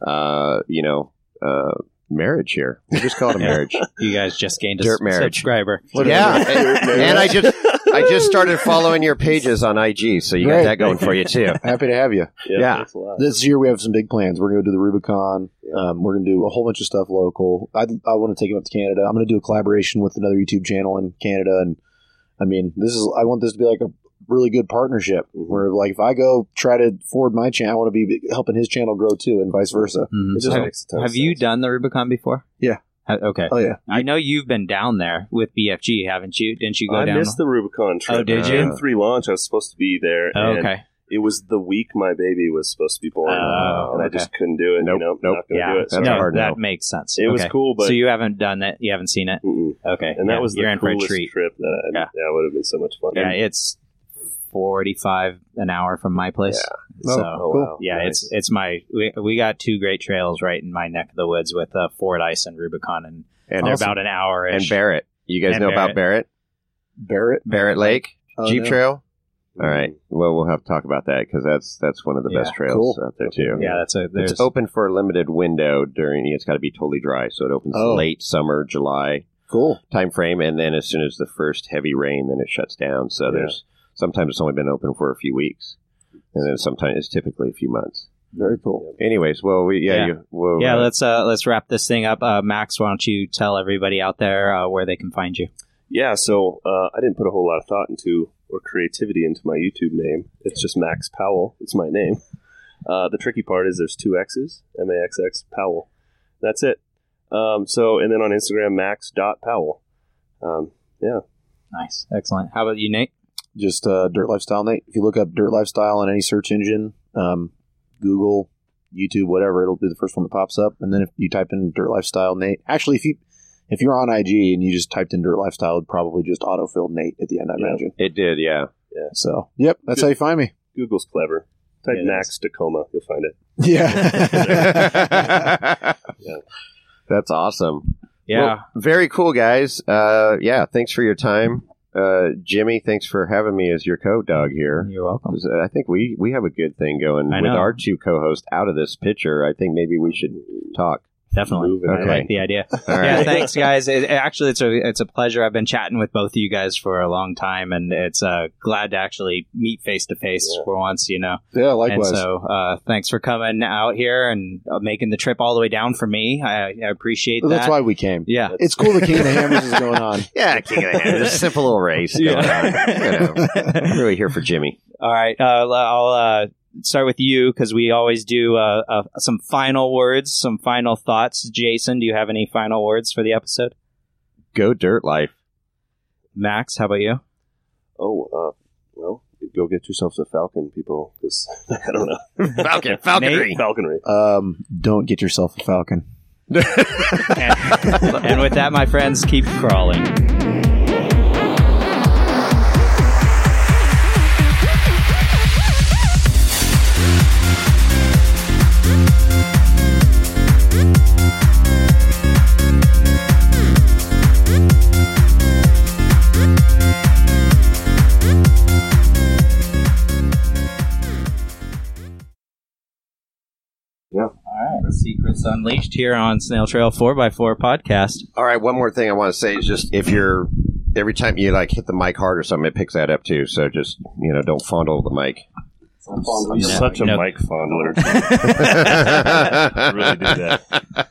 marriage here. We just call it a marriage. You guys just gained a Dirt marriage subscriber. Yeah, and I just started following your pages on IG, so you got that going for you too. Happy to have you. Yeah. This year we have some big plans. We're going to do the Rubicon. We're going to do a whole bunch of stuff local. I want to take him up to Canada. I'm going to do a collaboration with another YouTube channel in Canada, and I mean, I want this to be like a really good partnership where, like, if I go try to forward my channel, I want to be helping his channel grow too, and vice versa. It just makes a ton of Have you sense. done the Rubicon before? Yeah. Okay. Oh yeah. I know you've been down there with BFG, haven't you? Didn't you go down? I missed the Rubicon trip. Oh, did you? M3 launch, I was supposed to be there. Oh, and okay. It was the week my baby was supposed to be born, and I just couldn't do it. Nope. Not going to do it. That's no, hard that no. makes sense. It was cool, but so you haven't done that? You haven't seen it? Okay, and that was the you're in for a coolest treat. trip. That would have been so much fun. Yeah, it's 45 an hour from my place. Yeah. So Wow. yeah, Nice. it's my we got two great trails right in my neck of the woods with Ford Ice and Rubicon, and they're about an hour. And Barrett. You guys know about Barrett? Barrett Lake Jeep Trail. All right. Well, we'll have to talk about that because that's one of the best trails out there too. Yeah, it's open for a limited window during. It's got to be totally dry, so it opens late summer, July. Cool time frame, and then as soon as the first heavy rain, then it shuts down. So there's sometimes it's only been open for a few weeks, and then sometimes it's typically a few months. Very cool. Anyways, let's wrap this thing up. Max, why don't you tell everybody out there where they can find you? Yeah, so I didn't put a whole lot of thought into or creativity into my YouTube name. It's just Max Powell. It's my name. The tricky part is there's two X's, MAXX Powell. That's it. And then on Instagram, max.powell. Nice. Excellent. How about you, Nate? Just Dirt Lifestyle Nate. If you look up Dirt Lifestyle on any search engine, Google, YouTube, whatever, it'll be the first one that pops up. And then if you type in Dirt Lifestyle Nate, actually, if you're on IG and you just typed in Dirt Lifestyle, it'd probably just autofill Nate at the end, I imagine. It did, yeah. So, that's how you find me. Google's clever. Type Max Tacoma, you'll find it. Yeah. That's awesome. Yeah. Well, very cool, guys. Thanks for your time. Jimmy, thanks for having me as your co-dog here. You're welcome. I think we have a good thing going with our two co-hosts out of this picture. I think maybe we should talk. Definitely. Okay. I like the idea. All Yeah, right. thanks, guys. It's a pleasure. I've been chatting with both of you guys for a long time, and it's glad to actually meet face to face for once, Yeah, likewise. And so thanks for coming out here and making the trip all the way down for me. I appreciate that. That's why we came. Yeah. It's cool the King of the Hammers is going on. Yeah, King of the Hammers. Just a simple little race going on. I'm really here for Jimmy. All right. I'll start with you because we always do some final words, some final thoughts. Jason, do you have any final words for the episode? Go Dirt Life. Max, how about you? Well, go get yourselves a Falcon, people. Because I don't know. Falconry. Falconry. Don't get yourself a Falcon. And with that, my friends, keep crawling. All right, Secrets Unleashed here on Snail Trail 4x4 podcast. All right, one more thing I want to say is just every time you hit the mic hard or something, it picks that up too. So just, don't fondle the mic. I'm such a mic fondler. Really do that.